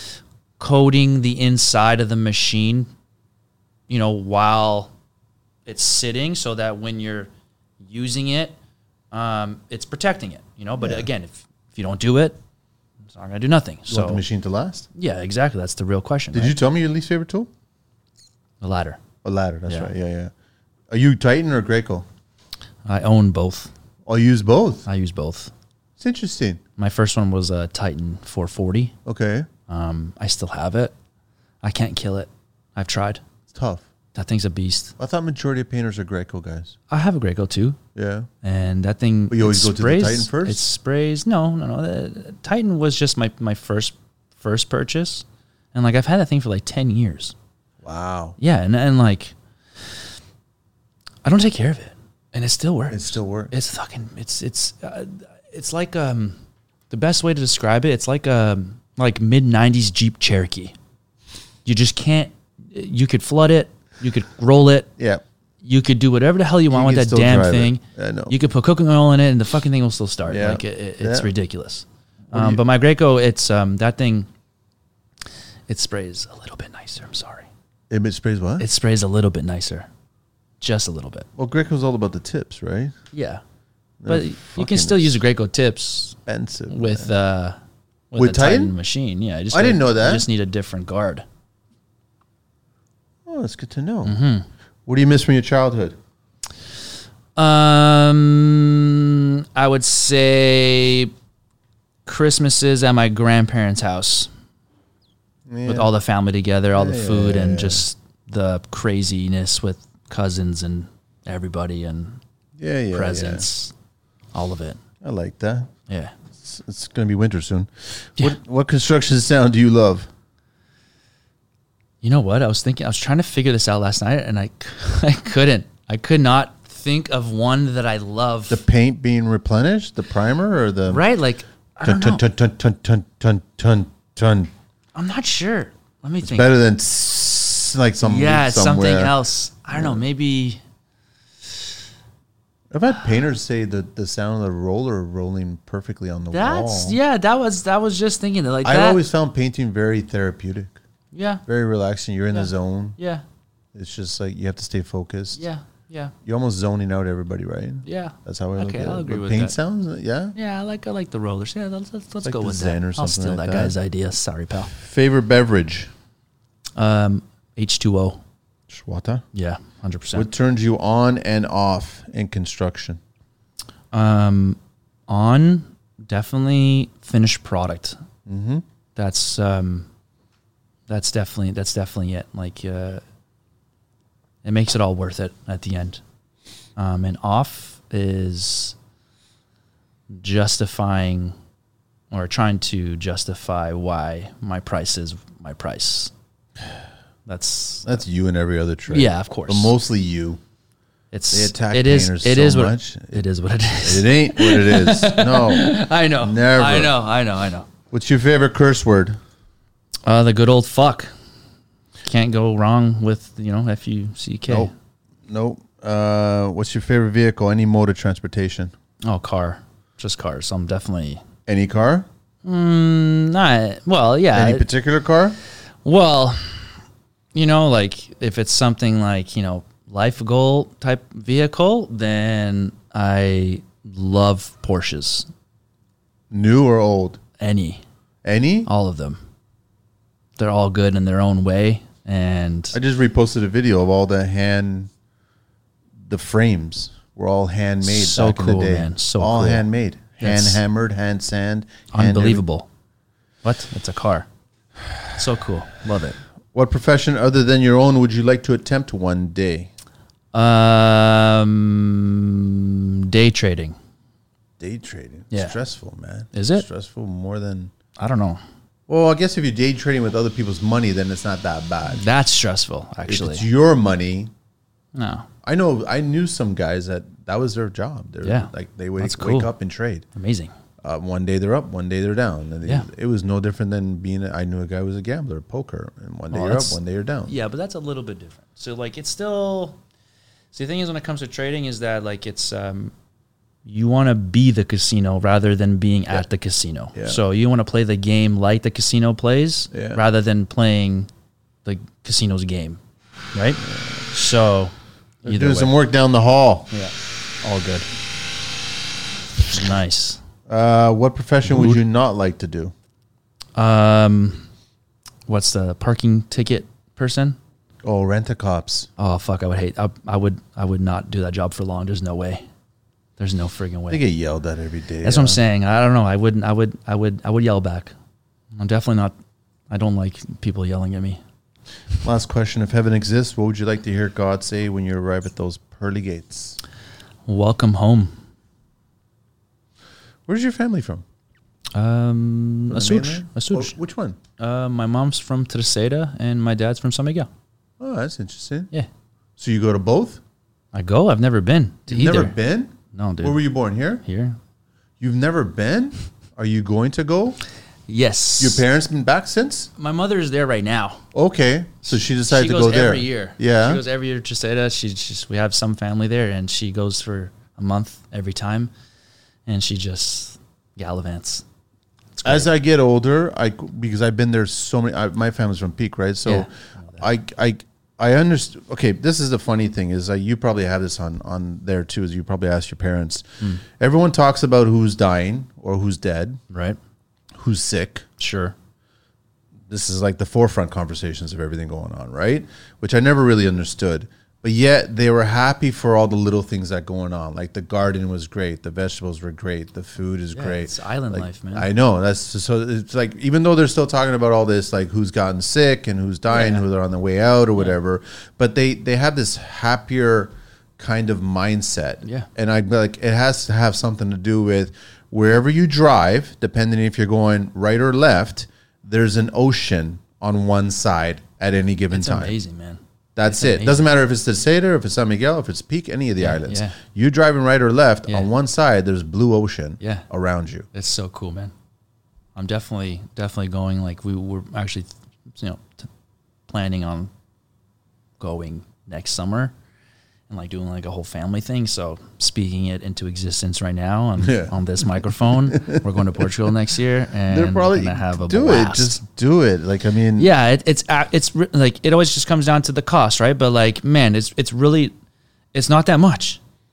coating the inside of the machine, you know, while it's sitting, so that when you're using it, um, it's protecting it, you know. But Yeah. again, if if you don't do it, it's not gonna do nothing. You So want the machine to last? yeah, exactly. That's the real question. Did right? you tell me your least favorite tool? The ladder. A ladder, that's Yeah. right. Yeah, yeah. Are you Titan or Graco? I own both. I'll use both. I use both. It's interesting. My first one was a Titan four forty. Okay. Um, I still have it. I can't kill it. I've tried. It's tough. That thing's a beast. I thought majority of painters are Graco guys. I have a Graco too, Yeah. and that thing. But you always it go to the sprays- Titan first? It sprays. No, no, no. The Titan was just my my first first purchase, and like I've had that thing for like ten years. Wow. Yeah, and and like I don't take care of it, and it still works. It still works. It's fucking. It's it's uh, it's like um the best way to describe it. It's like um like mid nineties Jeep Cherokee. You just can't. You could flood it. You could roll it. Yeah. You could do whatever the hell you want You with can that still damn drive it. thing. I know. You could put cooking oil in it, and the fucking thing will still start. Yeah. Like it, it, it's Yeah. ridiculous. What do Um, you- but my Graco, it's um that thing. It sprays a little bit nicer. I'm sorry. It sprays what? It sprays a little bit nicer, just a little bit. well, Graco's all about the tips, right? Yeah, They're but you fucking can still use a Graco tips expensive. with man. uh with, With a Titan? Titan? machine. Yeah, just I didn't know that. You just need a different guard. Oh, that's good to know. Mm-hmm. What do you miss from your childhood? Um, I would say Christmases at my grandparents' house with all the family together, all the Yeah, food, yeah, and yeah. just the craziness with cousins and everybody and Yeah, yeah, presents, all of it. yeah. I like that. Yeah. It's, it's going to be winter soon. Yeah. What what construction sound do you love? You know what? I was thinking, I was trying to figure this out last night, and I, I couldn't. I could not think of one that I love. The paint being replenished, the primer, or the right? Like, I Ton don't ton know. ton ton ton ton ton ton. I'm not sure. Let me think. Better than tss, like some Yeah, it's something somewhere. else. I don't know. Maybe. I've had painters say that the sound of the roller rolling perfectly on the That's wall. yeah. That was that was just thinking that like I've that. always found painting very therapeutic, yeah very relaxing. You're in Yeah. the zone. yeah It's just like you have to stay focused. yeah yeah You're almost zoning out everybody, right? yeah. That's how I look Okay, at it. I'll agree But with paint that. sounds, yeah. Yeah, I like I like the rollers. Yeah, let's let's, let's like go the with Zen that. or I'll something steal like that that. guy's idea. Sorry, pal. Favorite beverage? Um, H two O. Schwata. Yeah, one hundred percent. What turns you on and off in construction? Um, on, definitely finished product. Mm-hmm. That's um, that's definitely that's definitely it. Like, uh, it makes it all worth it at the end. Um, and off is justifying or trying to justify why my price is my price. That's That's you and every other trade. yeah, of course. But mostly you. It's They attack it is painters it so is what much. it is what it is. It ain't what it is. No. I know. Never. I know. I know. I know. What's your favorite curse word? Uh, the good old fuck. Can't go wrong with, you know, F U C K. Nope. Nope. Uh, what's your favorite vehicle? Any mode of transportation? Oh, car. Just cars. I'm definitely. Any car? Mm, not well. Yeah. Any particular car? Well, you know, like if it's something like, you know, life goal type vehicle, then I love Porsches. New or old? Any, Any? all of them. They're all good in their own way. And I just reposted a video of all the hand, the frames were all handmade So back in the cool, day. man. So all cool. handmade, hand That's hammered, hand sand. hand unbelievable. What? It's a car. So cool. Love it. What profession other than your own would you like to attempt one day? Um, day trading. Day trading. Yeah. Stressful, man. Is it? Stressful more than... I don't know. Well, I guess if you're day trading with other people's money, then it's not that bad. That's stressful, actually. If it's your money... No. I know, I knew some guys that that was their job. They're Yeah. like they wake, That's wake cool. up and trade. Amazing. Uh, one day they're up, one day they're down. And Yeah. it, it was no different than being. A, I knew a guy who was a gambler, poker, and one day Oh, you're up, that's- one day you're down. Yeah, but that's a little bit different. So like it's still see the thing is when it comes to trading is that like it's um you want to be the casino rather than being Yeah. at the casino. Yeah. So you want to play the game like the casino plays Yeah. rather than playing the casino's game. Right? So They're either doing way. some work down the hall. Yeah. All good. Nice. Uh, what profession would you not like to do? Um what's the parking ticket person? Oh, rent-a-cops. Oh fuck! I would hate. I, I would. I would not do that job for long. There's no way. There's no friggin' They way. get yelled at every day. That's what I'm yeah. saying. I don't know. I wouldn't. I would. I would. I would yell back. I'm definitely not. I don't like people yelling at me. Last question: if heaven exists, what would you like to hear God say when you arrive at those pearly gates? Welcome home. Where's your family from? Um, From a the Such. mainland? A Such. Oh, which one? Uh, my mom's from Terceira and my dad's from San Miguel. Oh, that's interesting. Yeah. So you go to both? I go. I've never been to You've either. never been? No, dude. Where were you born? Here? Here. You've never been? Are you going to go? Yes. Your parents been back since? My mother is there right now. Okay, so she decided she to goes go there every year. Yeah, she goes every year to Terceira. She just we have some family there, and she goes for a month every time, and she just gallivants. It's great. As I get older, I because I've been there so many. I, my family's from Peak, right? So, Yeah. I I I understand. Okay, this is the funny thing is uh, you probably have this on on there too. Is you probably ask your parents. Hmm. Everyone talks about who's dying or who's dead, Right? who's sick. Sure. This is like the forefront conversations of everything going on, right? Which I never really understood. But yet they were happy for all the little things that going on. Like the garden was great, the vegetables were great, the food is Yeah, great. it's island Like, life, man. I know. That's so it's like even though they're still talking about all this, like who's gotten sick and who's dying, Yeah. who they're on the way out or whatever, but they they have this happier kind of mindset. Yeah. And I like it has to have something to do with wherever you drive, depending if you're going right or left, there's an ocean on one side at any given It's time. amazing, man. That's It's it. amazing. Doesn't matter if it's the Terceira, if it's San Miguel, if it's Peak, any of the Yeah, islands. yeah. You driving right or left, Yeah. on one side there's blue ocean Yeah. around you. It's so cool, man. I'm definitely definitely going. Like we were actually, you know, t- planning on going next summer, and like doing like a whole family thing. So speaking it into existence right now on Yeah. on this microphone. We're going to Portugal next year, and They're probably gonna have a do blast. it. Just do it. Like I mean, Yeah, it, it's a- it's re- like it always just comes down to the cost, right? But like, man, it's it's really, it's not that much.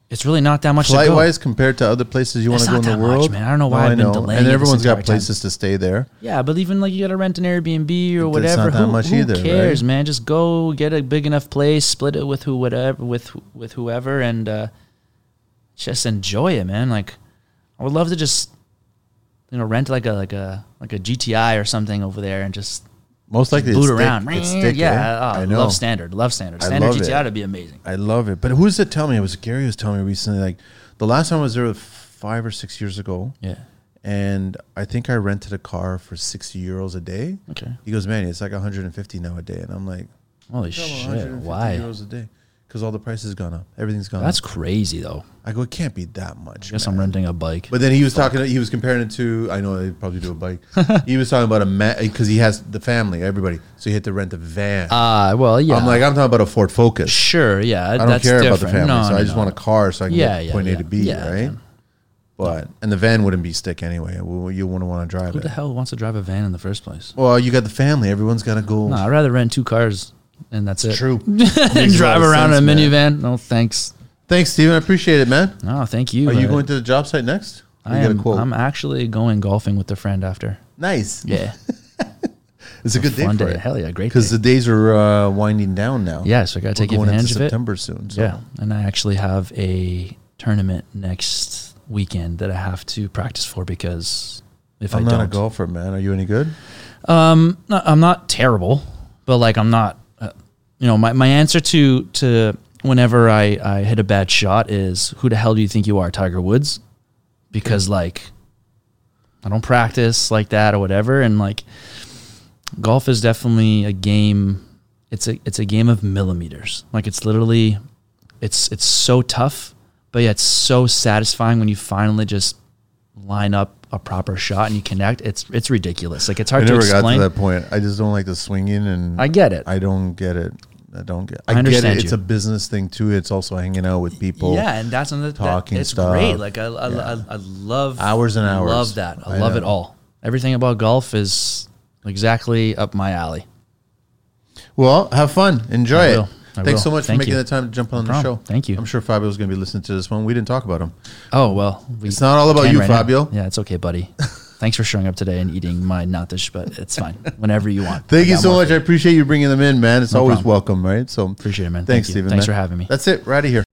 it's really not that much to Flight go. wise compared to other places you want It's to go in not the that much, world. man. I don't know why No, I've I been know. delaying And it this everyone's got entire time. places to stay there. Yeah, but even like you got to rent an Airbnb or It's whatever. not that who much who either, cares, right? man? Just go get a big enough place, split it with who whatever with with whoever, and uh, just enjoy it, man. Like I would love to just you know rent like a like a like a G T I or something over there and just Most likely boot it's around. Thick. It's thick, yeah, eh? oh, I know. love standard, love standard. I Standard love G T I it. would be amazing. I love it. But who's it tell me? It was Gary was telling me recently, like the last time I was there was five or six years ago. Yeah. And I think I rented a car for sixty euros a day. Okay. He goes, man, it's like one hundred fifty now a day. And I'm like, Holy "Come on, shit! one hundred fifty Why? euros a day? Because all the prices gone up. Everything's gone That's up. crazy, though. I go, it can't be that much. I guess man. I'm renting a bike. But then he was talking. He was comparing it to. I know they probably do a bike. He was talking about a man because he has the family, everybody. So he had to rent a van. Ah, uh, well, yeah. I'm like, I'm talking about a Ford Focus. Sure, yeah. I don't that's care different. about the family, No, so no, I just no. want a car so I can Yeah, get yeah, point A yeah. to B, Yeah, right? yeah. But and the van wouldn't be stick anyway. Well, you wouldn't want to drive Who it. the hell wants to drive a van in the first place? Well, you got the family. Everyone's got to go. No, I'd rather rent two cars and that's it. True. and Makes a lot drive of around sense, in a man. minivan. No, thanks. Thanks, Steven. I appreciate it, man. No, thank you. Are you uh, going to the job site next? Or I you got a am. quote? I'm actually going golfing with a friend after. Nice. Yeah, It's a good day fun for day. it. Hell yeah, great. Because Day. the days are uh, winding down now. Yeah, so I got to We're take going into advantage of it. September soon. So. Yeah, and I actually have a tournament next weekend that I have to practice for because if I'm I not don't, a golfer, man. Are you any good? Um, no, I'm not terrible, but like I'm not. Uh, you know, my, my answer to to whenever I I hit a bad shot is, who the hell do you think you are, Tiger Woods? Because like I don't practice like that or whatever, and like golf is definitely a game. It's a it's a game of millimeters. Like it's literally, it's it's so tough, but yet it's so satisfying when you finally just line up a proper shot and you connect. It's it's ridiculous. Like it's hard I to never explain. got to that point. I just don't like the swinging, and I get it. I don't get it. I don't get. I I, get understand it. It's you. a business thing too. It's also hanging out with people. Yeah, and that's another talking that, it's stuff. great. Like I, I, Yeah. I, I love Hours and hours. Love that. I, I love it know. all. Everything about golf is exactly up my alley. Well, have fun. Enjoy I it. will. I Thanks will. so much Thank for making you. the time to jump on No the problem. show. Thank you. I'm sure Fabio's going to be listening to this one. We didn't talk about him. Oh well, we It's not all about can you, right now. Fabio. Yeah, it's okay, buddy. Thanks for showing up today and eating my natish, but it's fine. Whenever you want. Thank I you got so more much. for I you. appreciate you bringing them in, man. It's No always problem. welcome, right? So Appreciate it, man. Thanks, Thank you. Stephen. Thanks man. for having me. That's it. We're out of here.